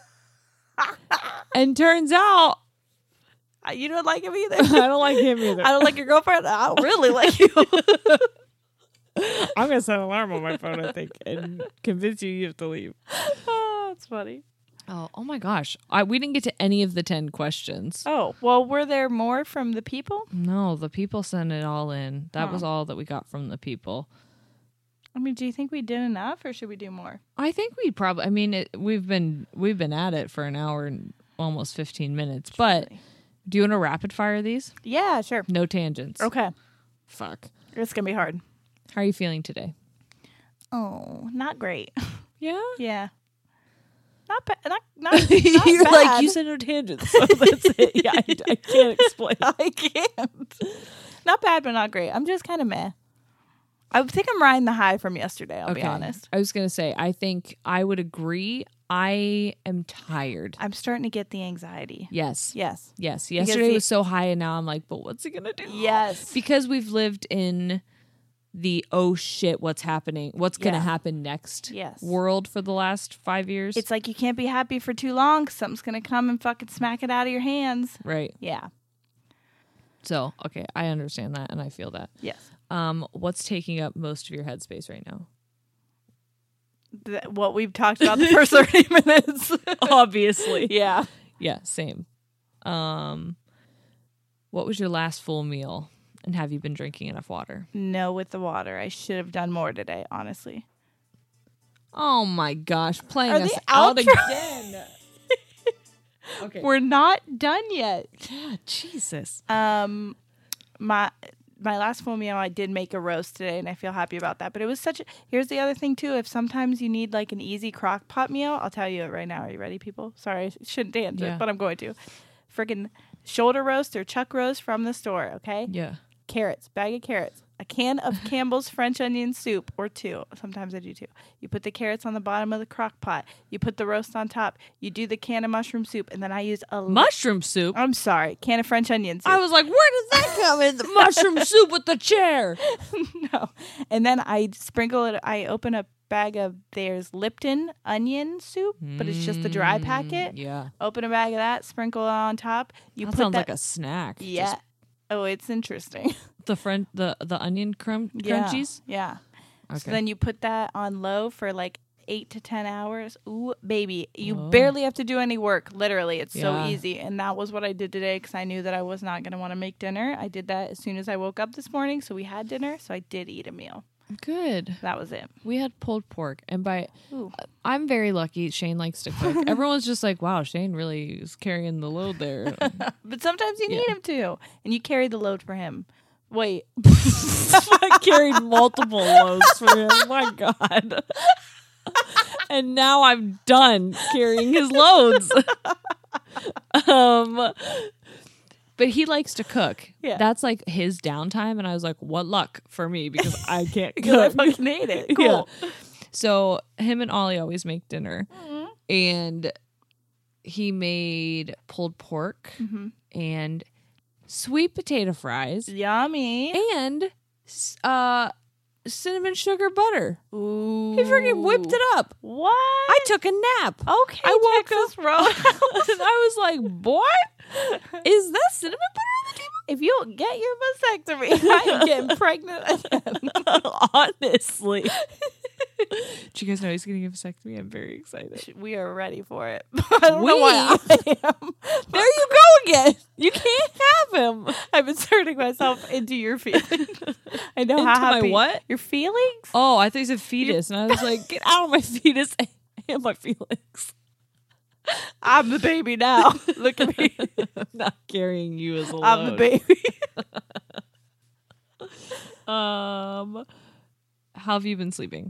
S6: And turns out,
S5: You don't like him either.
S6: I don't like him either.
S5: I don't like your girlfriend. I don't really like you.
S6: I'm going to set an alarm on my phone, I think, and convince you have to leave.
S5: Oh, that's funny.
S6: Oh my gosh. We didn't get to any of the 10 questions.
S5: Oh, well, were there more from the people?
S6: No, the people sent it all in. That was all that we got from the people.
S5: I mean, do you think we did enough, or should we do more?
S6: I think we probably. I mean, we've been at it for an hour and almost 15 minutes. But do you want to rapid fire these?
S5: Yeah, sure.
S6: No tangents.
S5: Okay.
S6: Fuck.
S5: It's gonna be hard.
S6: How are you feeling today?
S5: Oh, not great.
S6: Yeah.
S5: Yeah. Not bad. Not
S6: You're
S5: bad.
S6: like, you said no tangents, so that's it. Yeah, I can't explain.
S5: I can't. Not bad, but not great. I'm just kind of meh. I think I'm riding the high from yesterday. I'll be honest.
S6: I was gonna say, I think I would agree. I am tired.
S5: I'm starting to get the anxiety.
S6: Yes.
S5: Yes.
S6: Yesterday was so high, and now I'm like, but what's he gonna do?
S5: Yes.
S6: Because we've lived in the oh shit, what's happening? What's gonna happen next?
S5: Yes.
S6: World for the last 5 years.
S5: It's like you can't be happy for too long. 'Cause something's gonna come and fucking smack it out of your hands.
S6: right.
S5: Yeah.
S6: So okay, I understand that, and I feel that.
S5: Yes.
S6: What's taking up most of your headspace right now?
S5: What we've talked about the first 30 minutes.
S6: Obviously.
S5: Yeah.
S6: Yeah, same. What was your last full meal? And have you been drinking enough water?
S5: No, with the water. I should have done more today, honestly.
S6: Oh my gosh, playing
S5: Are
S6: us
S5: the
S6: out
S5: outro-
S6: again. Okay.
S5: We're not done yet.
S6: Yeah, Jesus.
S5: My last full meal, I did make a roast today, and I feel happy about that. But it was here's the other thing, too. If sometimes you need, like, an easy crock pot meal, I'll tell you it right now. Are you ready, people? Sorry, I shouldn't answer,
S6: Yeah.
S5: but I'm going to. Freaking shoulder roast or chuck roast from the store, okay?
S6: Yeah.
S5: Carrots, bag of carrots, a can of Campbell's French onion soup, or 2. Sometimes I do 2. You put the carrots on the bottom of the crock pot. You put the roast on top. You do the can of mushroom soup, and then I use
S6: Mushroom soup?
S5: I'm sorry, can of French onion soup.
S6: I was like, where does that come in? The mushroom soup with the chair.
S5: No. And then I sprinkle it. I open a bag of there's Lipton onion soup, but it's just the dry packet.
S6: Yeah.
S5: Open a bag of that, sprinkle it on top. You
S6: That
S5: put
S6: sounds
S5: that,
S6: like a snack.
S5: yeah.
S6: Just
S5: Oh, it's interesting.
S6: the onion crunchies?
S5: Yeah.
S6: Okay.
S5: So then you put that on low for like 8 to 10 hours. Ooh, baby. You
S6: Oh.
S5: barely have to do any work. Literally. It's so
S6: Yeah.
S5: easy. And that was what I did today because I knew that I was not going to want to make dinner. I did that as soon as I woke up this morning. So we had dinner. So I did eat a meal.
S6: Good.
S5: That was it.
S6: We had pulled pork, and
S5: Ooh.
S6: I'm very lucky. Shane likes to cook. Everyone's just like, "Wow, Shane really is carrying the load there."
S5: But sometimes you need him to. And you carry the load for him. Wait.
S6: I carried multiple loads for him. My God. And now I'm done carrying his loads. But he likes to cook.
S5: Yeah.
S6: That's like his downtime. And I was like, what luck for me because I can't
S5: Because I
S6: cook.
S5: fucking hate it. Cool.
S6: Yeah. So him and Ollie always make dinner.
S5: Mm-hmm.
S6: And he made pulled pork
S5: Mm-hmm.
S6: and sweet potato fries
S5: Yummy.
S6: and cinnamon sugar butter.
S5: Ooh.
S6: He freaking whipped it up.
S5: What?
S6: I took a nap.
S5: Okay,
S6: I woke
S5: Texas
S6: up
S5: Roadhouse.
S6: and I was like, boy, is that cinnamon butter on the table?
S5: If you don't get your vasectomy, I am getting pregnant again.
S6: Honestly. Do you guys know he's getting a vasectomy? I'm very excited.
S5: We are ready for it. I don't know why I am.
S6: There you go again. You can't have him.
S5: I'm inserting myself into your feelings. I know
S6: Into
S5: how
S6: my
S5: happy.
S6: what?
S5: Your feelings?
S6: Oh, I thought you said fetus. And I was like, get out of my fetus and my feelings.
S5: I'm the baby now. Look at me.
S6: I'm not carrying you as a load.
S5: I'm the baby.
S6: How have you been sleeping?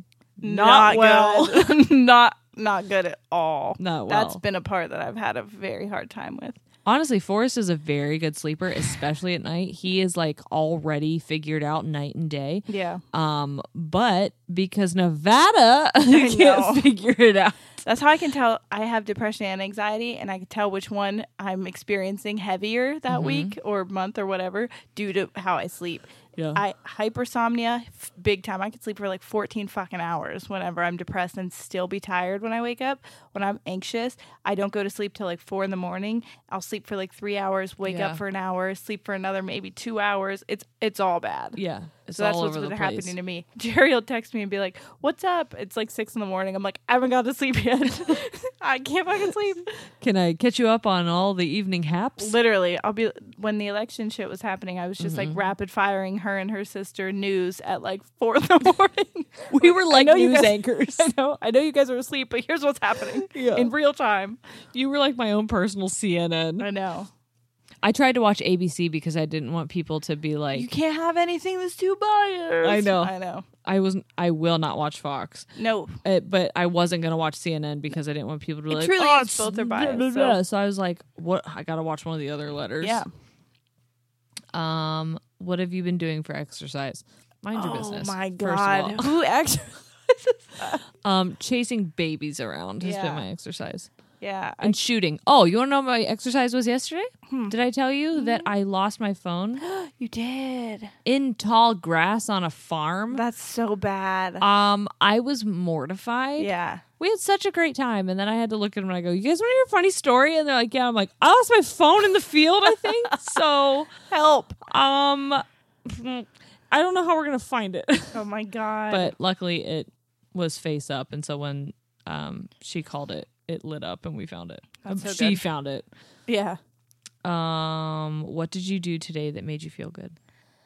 S5: Not
S6: well.
S5: good. Not good at all.
S6: Not well.
S5: That's been a part that I've had a very hard time with.
S6: Honestly, Forrest is a very good sleeper, especially at night. He is like already figured out night and day.
S5: Yeah.
S6: But because Nevada
S5: know.
S6: can't figure it out.
S5: That's how I can tell I have depression and anxiety, and I can tell which one I'm experiencing heavier that week or month or whatever due to how I sleep.
S6: Yeah.
S5: Hypersomnia, big time. I could sleep for like 14 fucking hours whenever I'm depressed and still be tired when I wake up. When I'm anxious, I don't go to sleep till like 4 a.m. I'll sleep for like 3 hours, wake up for an hour, sleep for another maybe 2 hours. It's all bad.
S6: Yeah. It's
S5: So that's
S6: all
S5: what's
S6: over
S5: been
S6: the
S5: happening
S6: place.
S5: to me. Jerry will text me and be like, "What's up?" It's like 6 a.m. I'm like, "I haven't got to sleep yet. I can't fucking sleep."
S6: Can I catch you up on all the evening haps?
S5: Literally, when the election shit was happening, I was just like rapid firing her and her sister news at like 4 a.m.
S6: We were like
S5: I know you
S6: news
S5: guys-
S6: anchors.
S5: I know you guys are asleep, but here's what's happening in real time.
S6: You were like my own personal CNN.
S5: I know.
S6: I tried to watch ABC because I didn't want people to be like,
S5: You can't have anything that's too biased.
S6: I know.
S5: I know.
S6: I will not watch Fox.
S5: No.
S6: But I wasn't going to watch CNN because I didn't want people to be like,
S5: truly
S6: oh,
S5: is both are biased,
S6: blah, blah, blah."
S5: so-
S6: So I was like, what? I got to watch one of the other letters.
S5: Yeah.
S6: What have you been doing for exercise? Mind your
S5: Oh
S6: business.
S5: my
S6: first of all.
S5: God. Who actually?
S6: Chasing babies around has been
S5: Yeah.
S6: my exercise.
S5: Yeah.
S6: And shooting. Oh, you want to know what my exercise was yesterday? Did I tell you that I lost my phone
S5: You did.
S6: in tall grass on a farm?
S5: That's so bad.
S6: I was mortified.
S5: Yeah.
S6: We had such a great time, and then I had to look at them and I go, "You guys want to hear a funny story?" And they're like, "Yeah." I'm like, "I lost my phone in the field, I think." So,
S5: Help.
S6: I don't know how we're gonna find it,
S5: Oh my God.
S6: but luckily it was face up, and so when she called it, it lit up, and we found it.
S5: That's so
S6: She
S5: good.
S6: found it.
S5: yeah.
S6: What did you do today that made you feel good?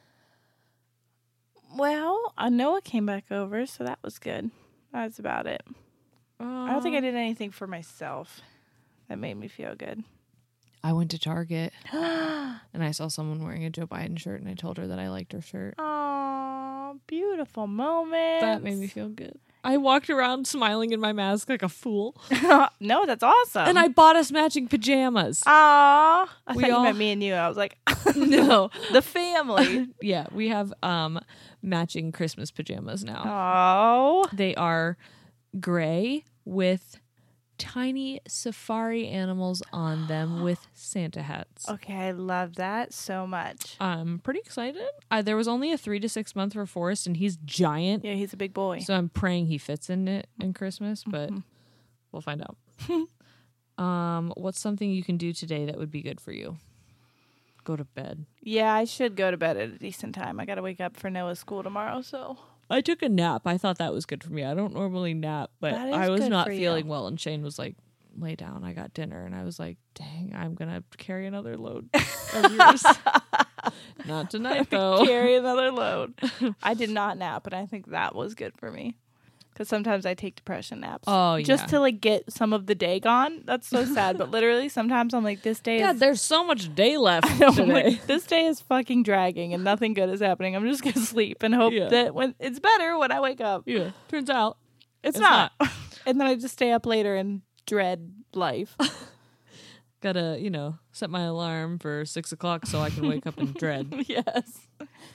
S5: Well, Noah came back over, so that was good. That's about it. I don't think I did anything for myself that made me feel good.
S6: I went to Target and I saw someone wearing a Joe Biden shirt, and I told her that I liked her shirt.
S5: Oh, beautiful moment.
S6: That made me feel good. I walked around smiling in my mask like a fool.
S5: No, that's awesome.
S6: And I bought us matching pajamas.
S5: Aw. I
S6: We
S5: thought you
S6: all-
S5: meant me and you. I was like,
S6: No.
S5: the family.
S6: Yeah, we have matching Christmas pajamas now.
S5: Oh.
S6: They are gray with tiny safari animals on them with Santa hats.
S5: Okay, I love that so much.
S6: I'm pretty excited. There was only a 3 to 6 month for Forrest, and he's giant.
S5: Yeah, he's a big boy.
S6: So I'm praying he fits in it in Christmas, but we'll find out. What's something you can do today that would be good for you? Go to bed.
S5: Yeah, I should go to bed at a decent time. I got to wake up for Noah's school tomorrow, so.
S6: I took a nap. I thought that was good for me. I don't normally nap, but
S5: That is
S6: I was
S5: good
S6: not
S5: for you.
S6: feeling well. And Shane was like, "Lay down. I got dinner." And I was like, "Dang, I'm gonna carry another load of yours." Not tonight, though.
S5: Carry another load. I did not nap, and I think that was good for me. Because sometimes I take depression naps.
S6: Oh, yeah.
S5: Just to like get some of the day gone. That's so sad. But literally, sometimes I'm like, this day
S6: God,
S5: is.
S6: there's so much day left
S5: I'm
S6: today.
S5: like, this day is fucking dragging and nothing good is happening. I'm just gonna sleep and hope
S6: Yeah.
S5: that when it's better when I wake up.
S6: Yeah, turns out
S5: It's not. And then I just stay up later and dread life.
S6: gotta set my alarm for 6 o'clock so I can wake up and dread.
S5: Yes.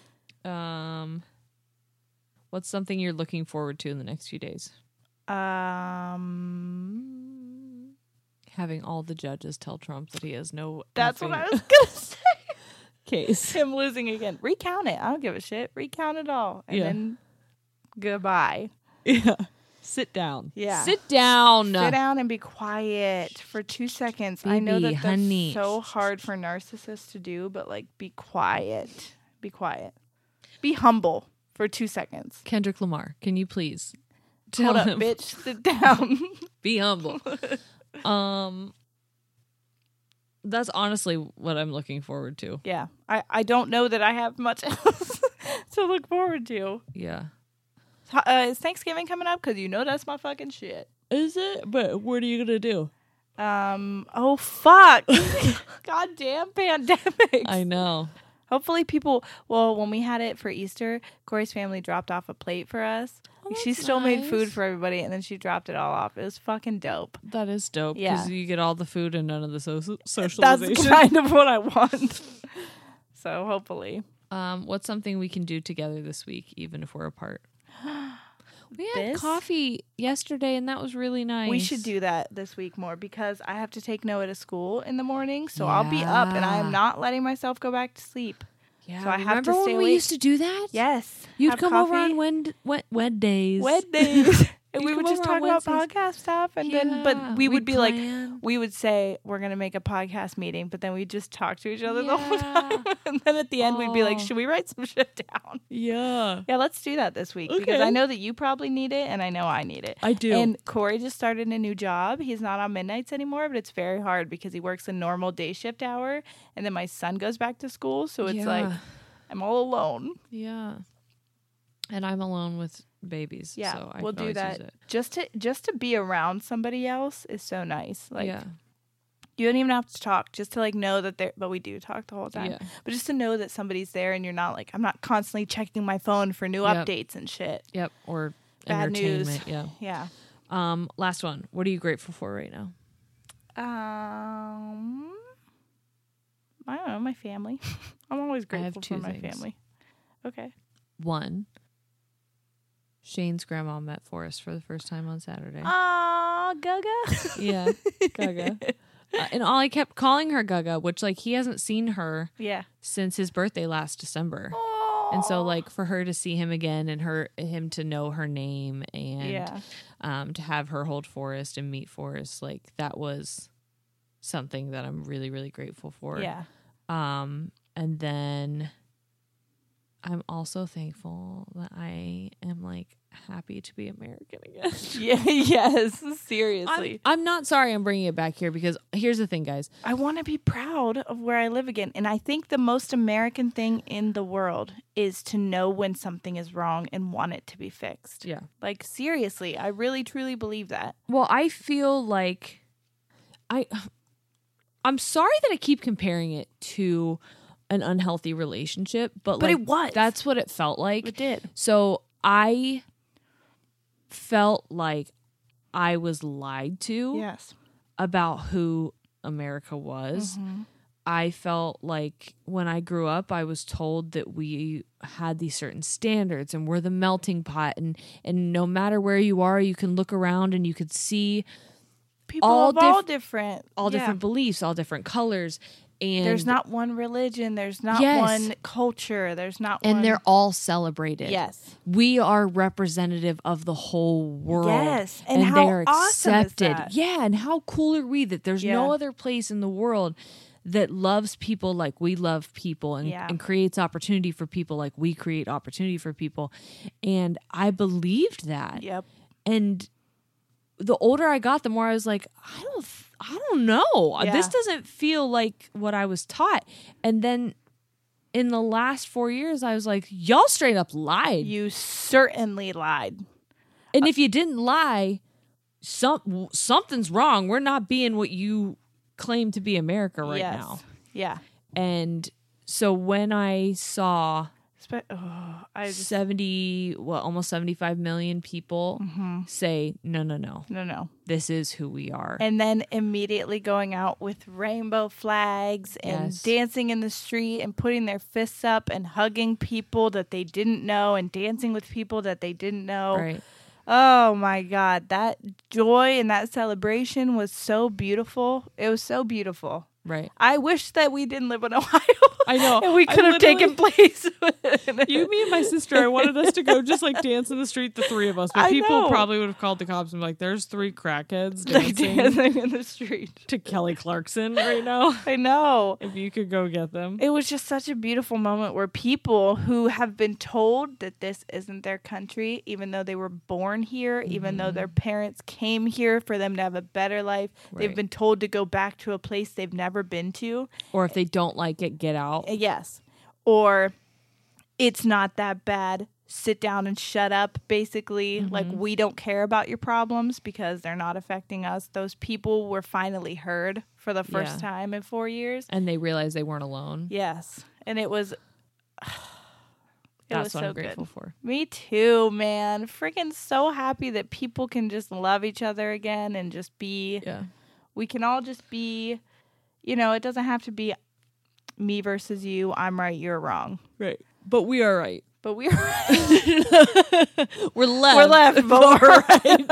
S6: What's something you're looking forward to in the next few days? Having all the judges tell Trump that he has no.
S5: That's what
S6: effing
S5: I was gonna say.
S6: case.
S5: Him losing again. Recount it. I don't give a shit. Recount it all. And
S6: Yeah.
S5: then goodbye.
S6: Yeah. Sit down.
S5: Yeah.
S6: Sit down.
S5: Sit down and be quiet for 2 seconds. I know
S6: Baby,
S5: that
S6: honey.
S5: that's so hard for narcissists to do, but like be quiet. Be quiet. Be humble for 2 seconds.
S6: Kendrick Lamar, can you please tell
S5: Hold up,
S6: him
S5: bitch. Sit down.
S6: be humble? That's honestly what I'm looking forward to.
S5: Yeah. I don't know that I have much else to look forward to.
S6: Yeah.
S5: Is Thanksgiving coming up? Because you know that's my fucking shit.
S6: Is it? But what are you gonna do?
S5: Oh, fuck. Goddamn pandemic.
S6: I know.
S5: Hopefully people, when we had it for Easter, Corey's family dropped off a plate for us. She still made food for everybody, and then she dropped it all off. It was fucking dope.
S6: That is dope.
S5: Yeah.
S6: Because you get all the food and none of the socialization.
S5: That's kind of what I want. So hopefully.
S6: What's something we can do together this week, even if we're apart? We had coffee yesterday, and that was really nice.
S5: We should do that this week more because I have to take Noah to school in the morning, so I'll be up, and I am not letting myself go back to sleep.
S6: Yeah,
S5: so I have
S6: remember
S5: to stay
S6: when
S5: awake.
S6: we used to do that?
S5: Yes.
S6: You'd come over on Wednesdays.
S5: Wednesdays. And we
S6: You'd
S5: would
S6: come
S5: just
S6: over on
S5: talk about
S6: Wednesdays.
S5: podcast stuff. And then, but we would be like, we would say, we're going to make a podcast meeting, but then we'd just talk to each other the whole time. And then at the end, we'd be like, should we write some shit down?
S6: Yeah.
S5: Yeah, let's do that this week because I know that you probably need it and I know I need it.
S6: I do.
S5: And Corey just started a new job. He's not on midnights anymore, but it's very hard because he works a normal day shift hour. And then my son goes back to school. So it's like, I'm all alone.
S6: Yeah. And I'm alone with babies.
S5: Yeah,
S6: so
S5: we'll do that. Just to be around somebody else is so nice. Like, you don't even have to talk, just to like know that they're. But we do talk the whole time.
S6: Yeah.
S5: But just to know that somebody's there, and you're not like I'm not constantly checking my phone for new updates and shit.
S6: Yep. Or
S5: bad
S6: entertainment.
S5: news.
S6: Yeah.
S5: Yeah.
S6: Last one. What are you grateful for right now?
S5: I don't know. My family. I'm always
S6: I have
S5: grateful
S6: two
S5: for my
S6: things.
S5: family. Okay.
S6: One. Shane's grandma met Forrest for the first time on Saturday.
S5: Aw, Gaga.
S6: Yeah, Gaga. And all I kept calling her Gaga, which like he hasn't seen her since his birthday last December.
S5: Aww.
S6: And so like for her to see him again and him to know her name and to have her hold Forrest and meet Forrest, like that was something that I'm really, really grateful for.
S5: Yeah.
S6: And then I'm also thankful that I am like happy to be American again.
S5: Yes, seriously.
S6: I'm not sorry I'm bringing it back here because here's the thing, guys.
S5: I want to be proud of where I live again. And I think the most American thing in the world is to know when something is wrong and want it to be fixed.
S6: Yeah.
S5: Like, seriously, I really, truly believe that.
S6: Well, I feel like I'm sorry that I keep comparing it to an unhealthy relationship, but like,
S5: it was.
S6: That's what it felt like.
S5: It did.
S6: So I felt like I was lied to about who America was.
S5: Mm-hmm.
S6: I felt like when I grew up, I was told that we had these certain standards and we're the melting pot, and no matter where you are, you can look around and you could see
S5: people
S6: all
S5: different
S6: beliefs, all different colors. And
S5: there's not one religion. There's not one culture. There's not one.
S6: And they're all celebrated.
S5: Yes.
S6: We are representative of the whole world.
S5: Yes. And how
S6: they're
S5: awesome
S6: accepted.
S5: is that?
S6: Yeah. And how cool are we that there's no other place in the world that loves people like we love people and creates opportunity for people like we create opportunity for people. And I believed that.
S5: Yep.
S6: And the older I got, the more I was like, I don't know.
S5: Yeah.
S6: This doesn't feel like what I was taught. And then in the last 4 years, I was like, y'all straight up lied.
S5: You certainly lied.
S6: And if you didn't lie, something's wrong. We're not being what you claim to be America right now.
S5: Yeah.
S6: And so when I saw
S5: almost
S6: 75 million people say, no, this is who we are.
S5: And then immediately going out with rainbow flags and dancing in the street and putting their fists up and hugging people that they didn't know and dancing with people that they didn't know.
S6: Right.
S5: Oh my God. That joy and that celebration was so beautiful. It was so beautiful.
S6: Right.
S5: I wish that we didn't live in Ohio.
S6: I know.
S5: And we could have taken place.
S6: You, me, and my sister, I wanted us to go just like dance in the street, the three of us. But people probably would have called the cops and be like, there's three crackheads dancing
S5: in the street
S6: to Kelly Clarkson right now.
S5: I know.
S6: If you could go get them.
S5: It was just such a beautiful moment where people who have been told that this isn't their country, even though they were born here, even though their parents came here for them to have a better life, they've been told to go back to a place they've never been to.
S6: Or if they don't like it, get out.
S5: Yes. Or it's not that bad. Sit down and shut up, basically. Like, we don't care about your problems because they're not affecting us. Those people were finally heard for the first time in 4 years.
S6: And they realized they weren't alone.
S5: Yes. And it was
S6: That's what
S5: so
S6: I'm grateful
S5: good.
S6: for.
S5: Me too, man. Freaking so happy that people can just love each other again and just be.
S6: Yeah.
S5: We can all just be, it doesn't have to be me versus you. I'm right, you're wrong.
S6: Right. But we are right.
S5: But we are right.
S6: We're left.
S5: We're left, but we're right.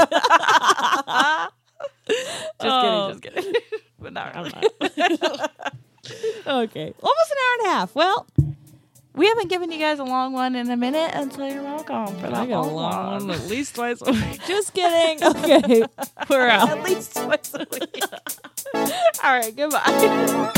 S5: Just kidding. But not really.
S6: Okay. Almost an hour and a half. Well,
S5: we haven't given you guys a long one in a minute until you're welcome for that
S6: I got a
S5: long
S6: long
S5: one.
S6: one at least twice a week. Just kidding. Okay. We're out.
S5: At least twice a week. All right, goodbye.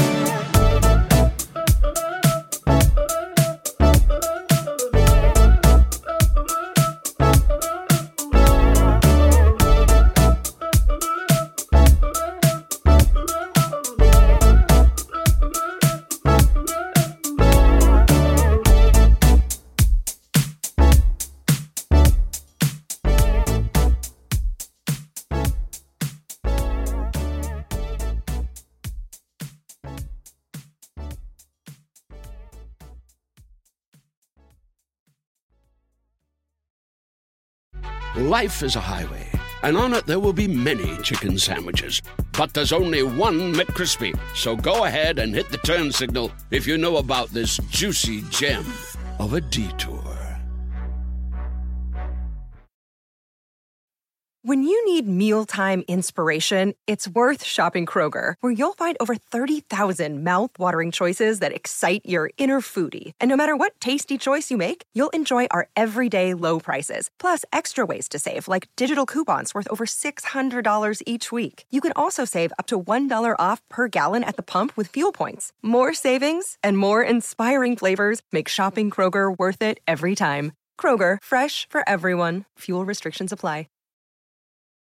S11: Life is a highway, and on it there will be many chicken sandwiches. But there's only one McCrispy. So go ahead and hit the turn signal if you know about this juicy gem of a detour.
S10: When you need mealtime inspiration, it's worth shopping Kroger, where you'll find over 30,000 mouth-watering choices that excite your inner foodie. And no matter what tasty choice you make, you'll enjoy our everyday low prices, plus extra ways to save, like digital coupons worth over $600 each week. You can also save up to $1 off per gallon at the pump with fuel points. More savings and more inspiring flavors make shopping Kroger worth it every time. Kroger, fresh for everyone. Fuel restrictions apply.